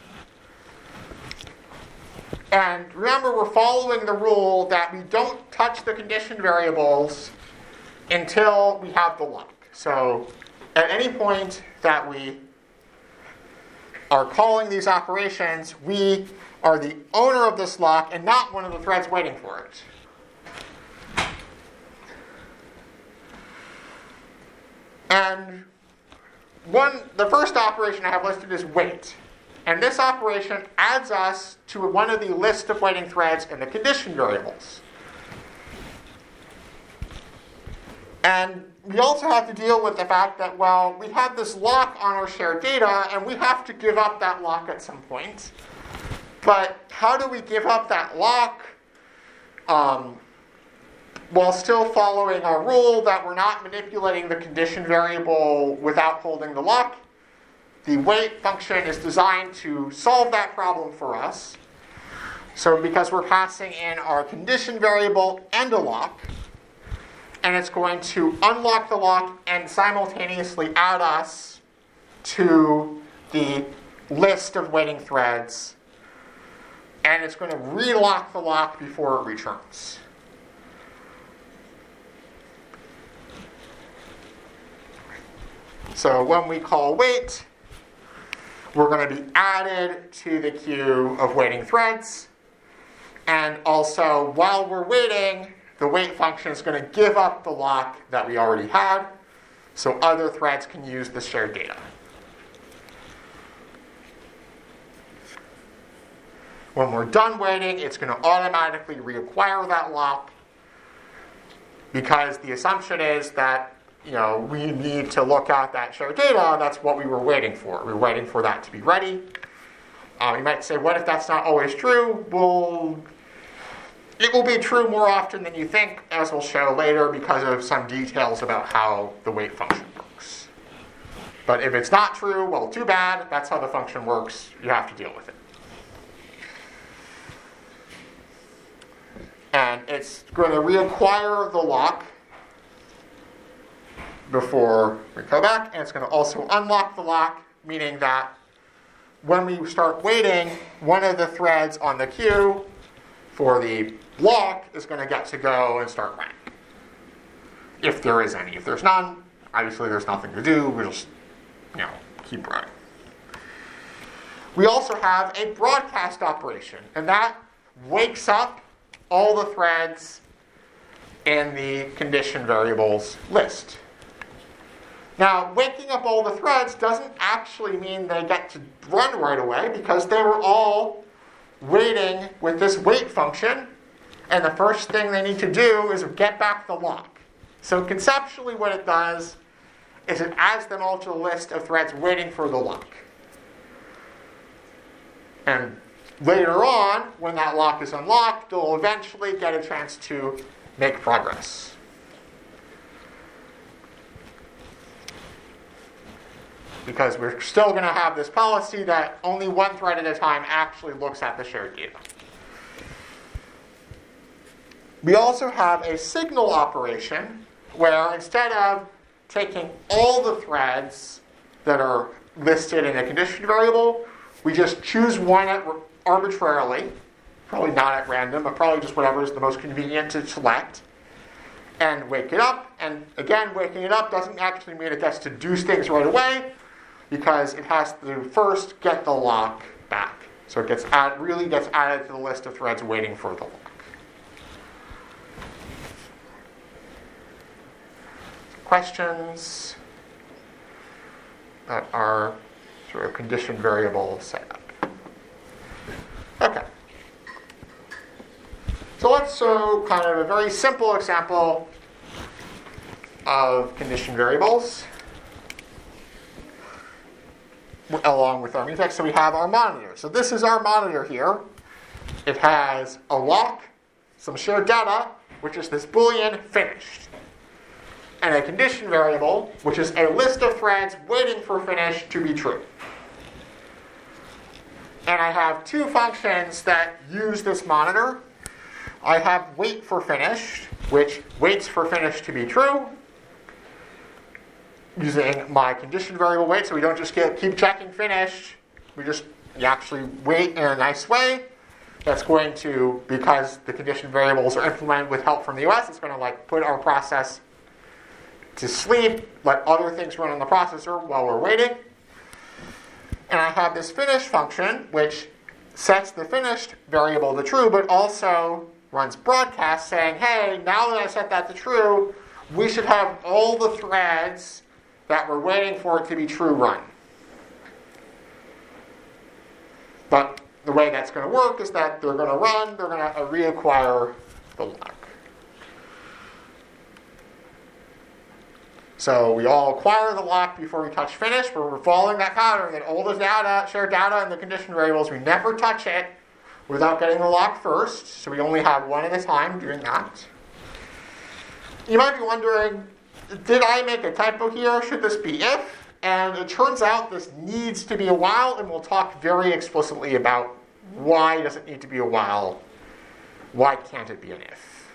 And remember, we're following the rule that we don't touch the condition variables until we have the lock. So at any point that we are calling these operations, we are the owner of this lock and not one of the threads waiting for it. And one, the first operation I have listed is wait. And this operation adds us to one of the list of waiting threads in the condition variables. And we also have to deal with the fact that, well, we have this lock on our shared data, and we have to give up that lock at some point. But how do we give up that lock um, while still following our rule that we're not manipulating the condition variable without holding the lock? The wait function is designed to solve that problem for us. So because we're passing in our condition variable and a lock, and it's going to unlock the lock and simultaneously add us to the list of waiting threads, and it's going to relock the lock before it returns. So when we call wait, we're going to be added to the queue of waiting threads. And also, while we're waiting, the wait function is going to give up the lock that we already had, so other threads can use the shared data. When we're done waiting, it's going to automatically reacquire that lock, because the assumption is that, you know, we need to look at that shared data. That's what we were waiting for. We were waiting for that to be ready. Uh, you might say, what if that's not always true? Well, it will be true more often than you think, as we'll show later, because of some details about how the wait function works. But if it's not true, well, too bad. That's how the function works. You have to deal with it. And it's going to reacquire the lock before we go back, and it's going to also unlock the lock, meaning that when we start waiting, one of the threads on the queue for the lock is going to get to go and start running. If there is any. If there's none, obviously there's nothing to do. We'll just, you know, keep running. We also have a broadcast operation, and that wakes up all the threads in the condition variables list. Now, waking up all the threads doesn't actually mean they get to run right away, because they were all waiting with this wait function, and the first thing they need to do is get back the lock. So conceptually what it does is it adds them all to the list of threads waiting for the lock. And later on, when that lock is unlocked, they'll eventually get a chance to make progress. Because we're still going to have this policy that only one thread at a time actually looks at the shared data. We also have a signal operation where instead of taking all the threads that are listed in a condition variable, we just choose one at, arbitrarily, probably not at random, but probably just whatever is the most convenient to select, and wake it up. And again, waking it up doesn't actually mean it gets to do things right away, because it has to first get the lock back. So it gets add, really gets added to the list of threads waiting for the lock. Questions that are sort of condition variable setup. Okay. So let's show kind of a very simple example of condition variables along with our mutex. So we have our monitor. So this is our monitor here. It has a lock, some shared data, which is this Boolean finished, and a condition variable, which is a list of threads waiting for finish to be true. And I have two functions that use this monitor. I have wait for finished, which waits for finish to be true, using my condition variable wait, so we don't just get, keep checking finish. We just you actually wait in a nice way. That's going to, because the condition variables are implemented with help from the U S, it's going to like put our process to sleep, let other things run on the processor while we're waiting. And I have this finish function, which sets the finished variable to true, but also runs broadcast saying, hey, now that I set that to true, we should have all the threads that we're waiting for it to be true run. But the way that's going to work is that they're going to run, they're going to reacquire the lock. So we all acquire the lock before we touch finish. We're following that pattern that all the data, shared data, and the condition variables, we never touch it without getting the lock first, so we only have one at a time doing that. You might be wondering, did I make a typo here? Should this be if? And it turns out this needs to be a while, and we'll talk very explicitly about why does it need to be a while, why can't it be an if.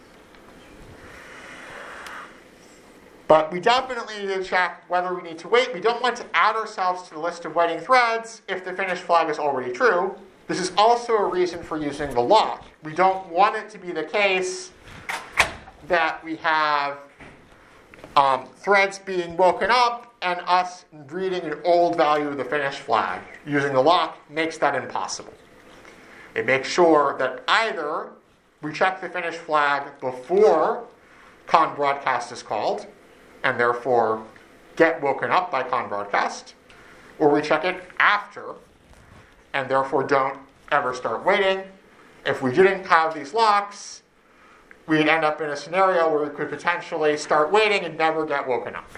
But we definitely need to check whether we need to wait. We don't want to add ourselves to the list of waiting threads if the finish flag is already true. This is also a reason for using the lock. We don't want it to be the case that we have um, threads being woken up and us reading an old value of the finish flag. Using the lock makes that impossible. It makes sure that either we check the finish flag before con broadcast is called, and therefore get woken up by con broadcast, or we check it after, and therefore don't ever start waiting. If we didn't have these locks, we'd end up in a scenario where we could potentially start waiting and never get woken up.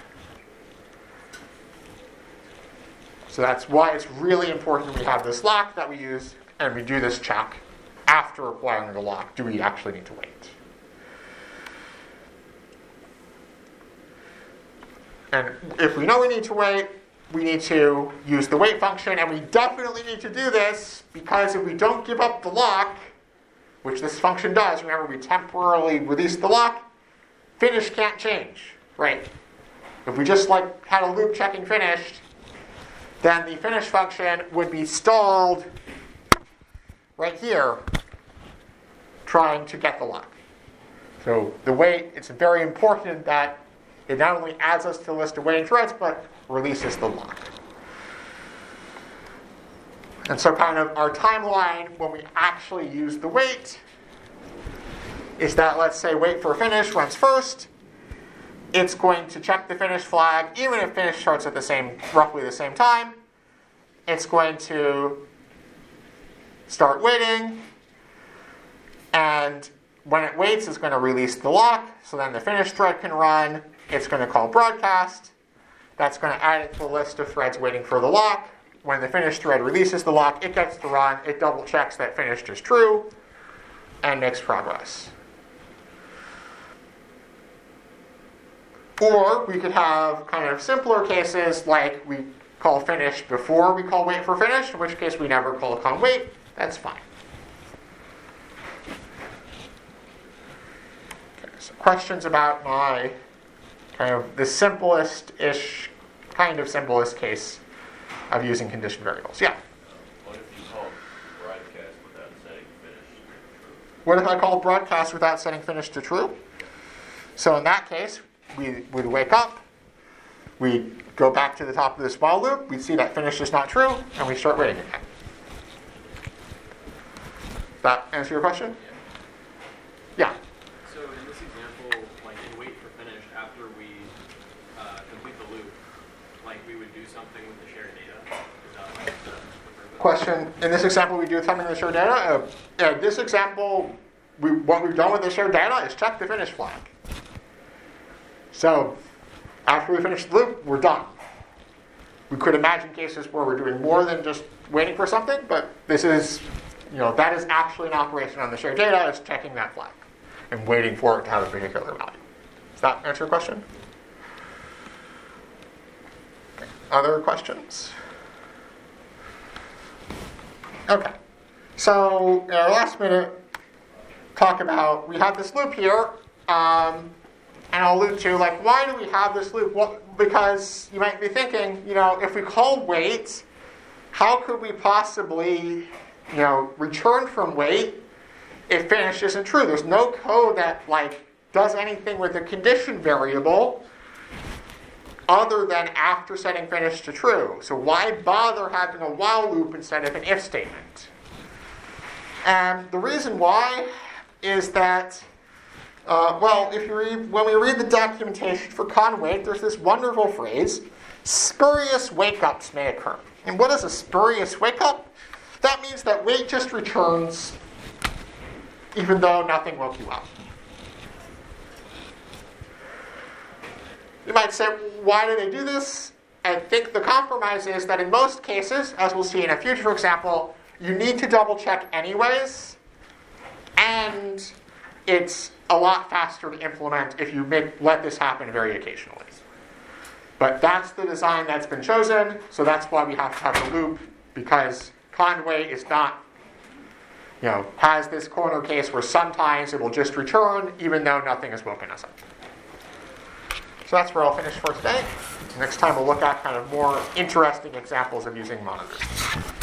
So that's why it's really important we have this lock that we use, and we do this check after applying the lock. Do we actually need to wait? And if we know we need to wait, we need to use the wait function, and we definitely need to do this because if we don't give up the lock, which this function does, remember we temporarily release the lock, finish can't change, right? If we just like had a loop checking finished, then the finish function would be stalled right here, trying to get the lock. So the wait, it's very important that it not only adds us to the list of waiting threads, but releases the lock. And so kind of our timeline when we actually use the wait is that, let's say, wait for finish runs first. It's going to check the finish flag, even if finish starts at the same, roughly the same time. It's going to start waiting, and when it waits, it's going to release the lock, so then the finish thread can run. It's going to call broadcast. That's going to add it to the list of threads waiting for the lock. When the finish thread releases the lock, it gets to run, it double checks that finished is true, and makes progress. Or we could have kind of simpler cases like we call finish before we call wait for finish, in which case we never call a con wait. That's fine. Okay, so questions about my kind of the simplest-ish, kind of simplest case of using condition variables. Yeah? What if you call broadcast without setting finish to true? What if I call broadcast without setting finish to true? So in that case, we would wake up, we go back to the top of this while loop, we see that finish is not true, and we start waiting again. Does that answer your question? Yeah. So in this example, like in wait for finish, after we uh, complete the loop, like we would do something with the shared data? Is that like the, the purpose? Question, in this example, we do something with the shared data. Uh, in this example, we, what we've done with the shared data is check the finish flag. So after we finish the loop, we're done. We could imagine cases where we're doing more than just waiting for something, but this is, you know, that is actually an operation on the shared data. It's checking that flag and waiting for it to have a particular value. Does that answer your question? Okay. Other questions? Okay. So in our last minute, talk about, we have this loop here. Um, And I'll allude to, like, why do we have this loop? Well, because you might be thinking, you know, if we call wait, how could we possibly, you know, return from wait if finish isn't true? There's no code that, like, does anything with the condition variable other than after setting finish to true. So why bother having a while loop instead of an if statement? And the reason why is that Uh, well, if you read, when we read the documentation for con wait, there's this wonderful phrase, spurious wake-ups may occur. And what is a spurious wake-up? That means that wait just returns even though nothing woke you up. You might say, why do they do this? I think the compromise is that in most cases, as we'll see in a future example, you need to double check anyways, and it's a lot faster to implement if you make let this happen very occasionally. But that's the design that's been chosen, so that's why we have to have the loop, because Conway is not, you know, has this corner case where sometimes it will just return even though nothing has woken us up. So that's where I'll finish for today. Next time we'll look at kind of more interesting examples of using monitors.